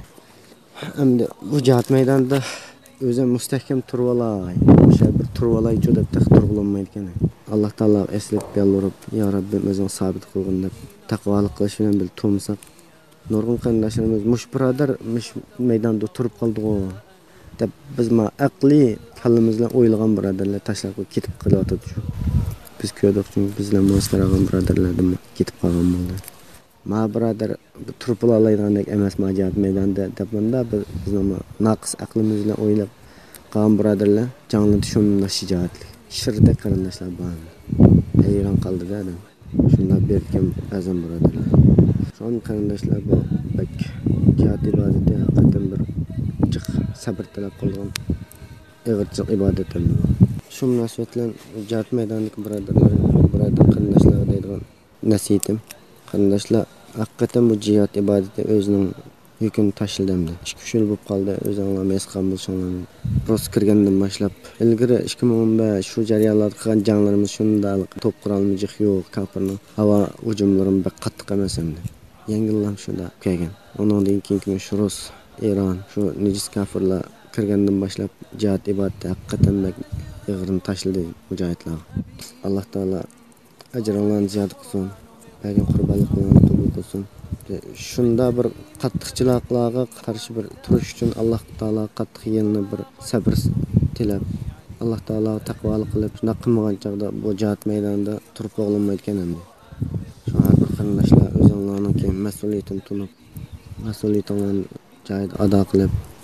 Endi bu jihat maydonida o'zim mustahkam turib olay. O'sha bir turib olay deb turg'ulanmaydi ekan. Alloh taolo eslab yolvorib, ya Rabbim o'zing sabit qilgin deb taqvolik qilish bilan bil to'msak. Nurg'un qarindoshlarimiz mush birodar maydonda turib qoldi-ku deb biz aqli kallamiz bilan o'ylagan birodarlar tashlab ketib qolyotdi shu. Biz ko'rdik, biz bilan munosaragan birodarlardan ketib qolgan bo'ldi. Ma birodar turib ololmaydigandek emas majat maydonda debmanda bizning naqs aqlimiz bilan o'ylab qolgan birodarlar jonlida shunday shijoatli shirda qarindoshlar bor. Hayron qoldi-da adam. Shunday bergan azam birodarlar. Son qarindoshlar bu bak jihat ibodati haqiqatan bir jiq sabr talab qilgan ig'irchiq ibodatdir. Shu munosabat bilan jihat maydonidagi birodar qarindoshlarga deydigan nasihatim, qarindoshlar haqiqatan bu jihat ibodati o'zining yukini tashladimdi. 2 yil bo'lib qoldi, o'zingizlar mesqam bo'lsanglar. Rost kirgandan boshlab ilgari 2015 shu jarayonlarda qilgan janglarimiz shunda to'p qurolimiz yo'q, kafirning havo hujumlari qattiq emas endi. Yangilam shunda kelgan. Undan keyin shu Rus, Eron, shu nejis kafirlar kirgandan boshlab jihat ibodati haqiqatan ig'irini tashladi mujohidlar. Alloh taolo ajrlarni ziyoda qilsin. Bergan qurbonliklarini qabul qilsin. Shunda bir qattiqchiliklarga qarshi bir turish uchun Alloh taolo qattiq yelni bir sabr tilab, Alloh taolo taqvolik qilib, shunda qilmagan chaqda bu jihat maydonida turib o'g'ilmaydi ekan endi. Shu har bir qarindoshlar o'zingizlarning mas'uliyatini tunib, mas'uliyatlarni joyida ado qilib,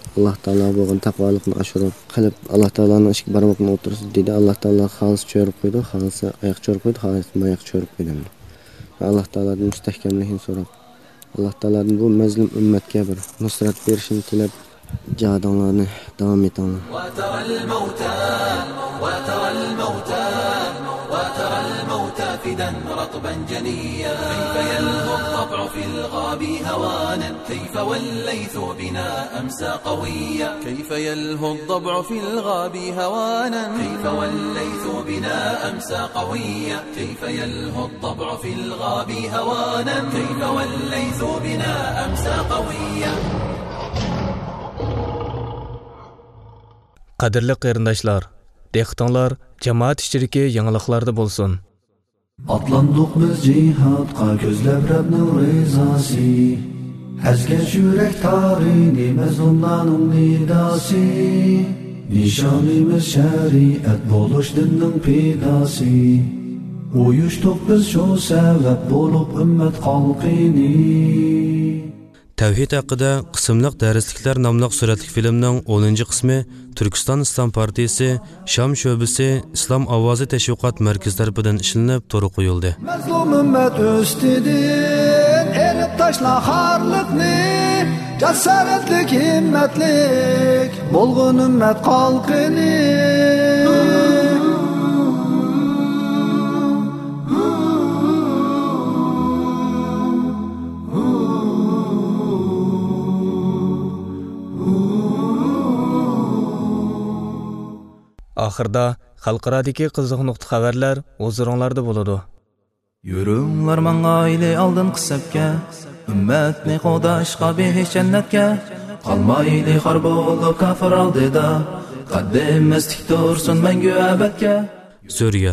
alloh taolo bo'lgan taqvolikni oshirib qilib alloh taoloning ishga barmoqni o'tirsin dedi. alloh taolo xolis cho'rib qo'ydi, xolis oyoq cho'rib qo'ydi, xolis oyoq cho'rib qo'ydi. Va alloh taolodan mustahkamlikni so'rab, alloh taolodan bu mazlum ummatga bir nusrat berishini tilab jihadinglarni davom etinglar. وترى الموتى فدا رطبا جنيا كيف يلهو الطبع في الغاب هوانا كيف والليث بنا أمسى قويا كيف يلهو الضبع في الغاب هوانا كيف والليث بنا أمسى قويا كيف يلهو الضبع في الغاب هوانا كيف والليث بنا أمسى قويا. Qadrli qarindoshlar, dehqonlar jamoat ishtiriki yangiliklarda bo'lsin. Atlandık biz cihatqa gözləb Rəbbnin rizası. Əzgəc yürək tarini məzlumların nidası. Nişanımız şəriət boluş dinin pidası. Uyuşduq biz şu səbəb bolub ümmət xalqini. Tavhid haqida qismliq darsliklar nomli suratli filmning 10-chi qismi Turkiston Islom partiyasi Sham sho'basi Islom ovozi tashviqot markazi tomonidan ishlanib to'g'ri qo'yildi. Mazlum ümmet üstüdür, erib taşla harlıkni, cesaretlik, himmetlik, bolğun ümmet kalkını. Ahırda xalqaradagi qiziq nuqta xabarlar o'ziringlarda bo'ladi. Yürünglar mangayli aldın qısabga, ümmetni qo'dashqa behish jannatga, qalmayli xor bo'lib kafir oldida, qaddimiz tik tursin mangu abadga. Suriya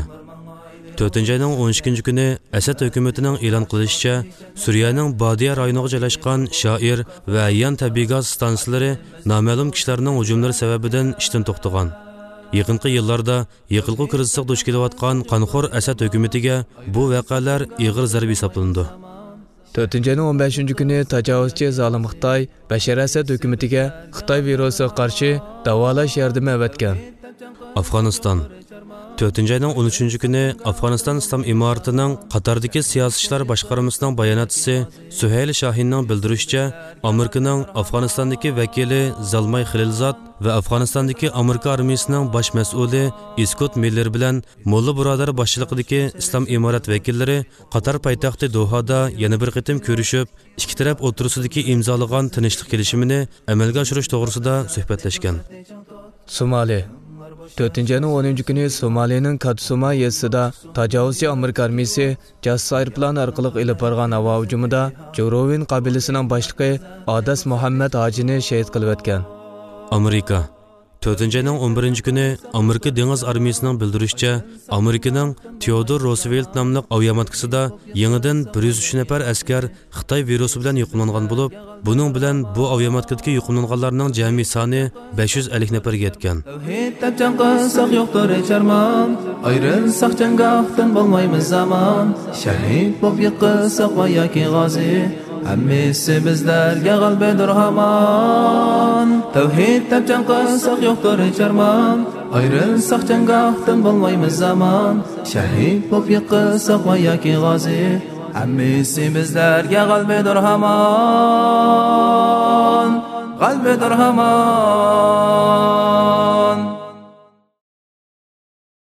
4-ayning 12-kunchi kuni Asad hukumatining e'lon qilishicha, Suriyaning Bodiya rayoniga joylashgan shoir va ayyan tabiiy gaz stansiyalari noma'lum kishilarning hujumlari sababidan ishdan to'xtagan. Yaqinqi yillarda yiqilg'i krizisiga duch kelayotgan qonxo'r Asad hukumatiga bu voqealar ig'ir zarba hisoblandi. 4-ayning 15-kuni tajovuzchi zolim Xitoy Bashar Asad hukumatiga Xitoy virusiga qarshi davolash yordami avatgan. Afg'oniston 4-ayning 13-kuni Afg'oniston Islom imoratining Qatardagi siyosatchilar boshqarmasining bayonotchisi Suhayl Shahinning bildirishicha, Amerikaning Afg'onistondagi vakili Zalmay Xililzod va Afg'onistondagi Amerika armiyasining bosh mas'uli Iskot Miller bilan Molla birodar boshchiligidagi Islom imorat vakillari Qatar poytaxti Dohada yana bir qitim ko'rishib, ikki taraf o'rtasidagi imzolagan tinchlik kelishimini amalga oshirish to'g'risida suhbatlashgan. Somali 4-ayning 10-kuni Somalining Katsuma yezisida tajovuzchi Amerika armiyasi jasus aeroplan orqali ilib borgan havo hujumida Jorovin qabilasining boshlig'i Adas Muhammad Hojini shahid qilib o'tgan. Amerika 4-ayning 11-kuni Amerika dengiz armiyasining bildirishicha, Amerikaning Theodore Roosevelt nomli aviamatkasida yangidan 103 nafar askar Xitoy virusi bilan yuqumlangan bo'lib, buning bilan bu aviamatkadagi yuqumlanganlarning jami soni 550 nafarga yetgan. Tavhidda jon qilsak yo'qdir charmon, ayrilsak janggohdan bo'lmaymiz zamon. Shahid bo'lib yiqilsak va yoki g'ozi, hammasi bizlarga g'albadir hamon. Tavhidda jon qilsak yo'qdir charmon, ayrilsak janggohdan bo'lmaymiz zamon. Shahid bo'lib yiqilsak va yoki g'ozi, hammasi bizlarga g'albadir hamon. Qalbidir hamon.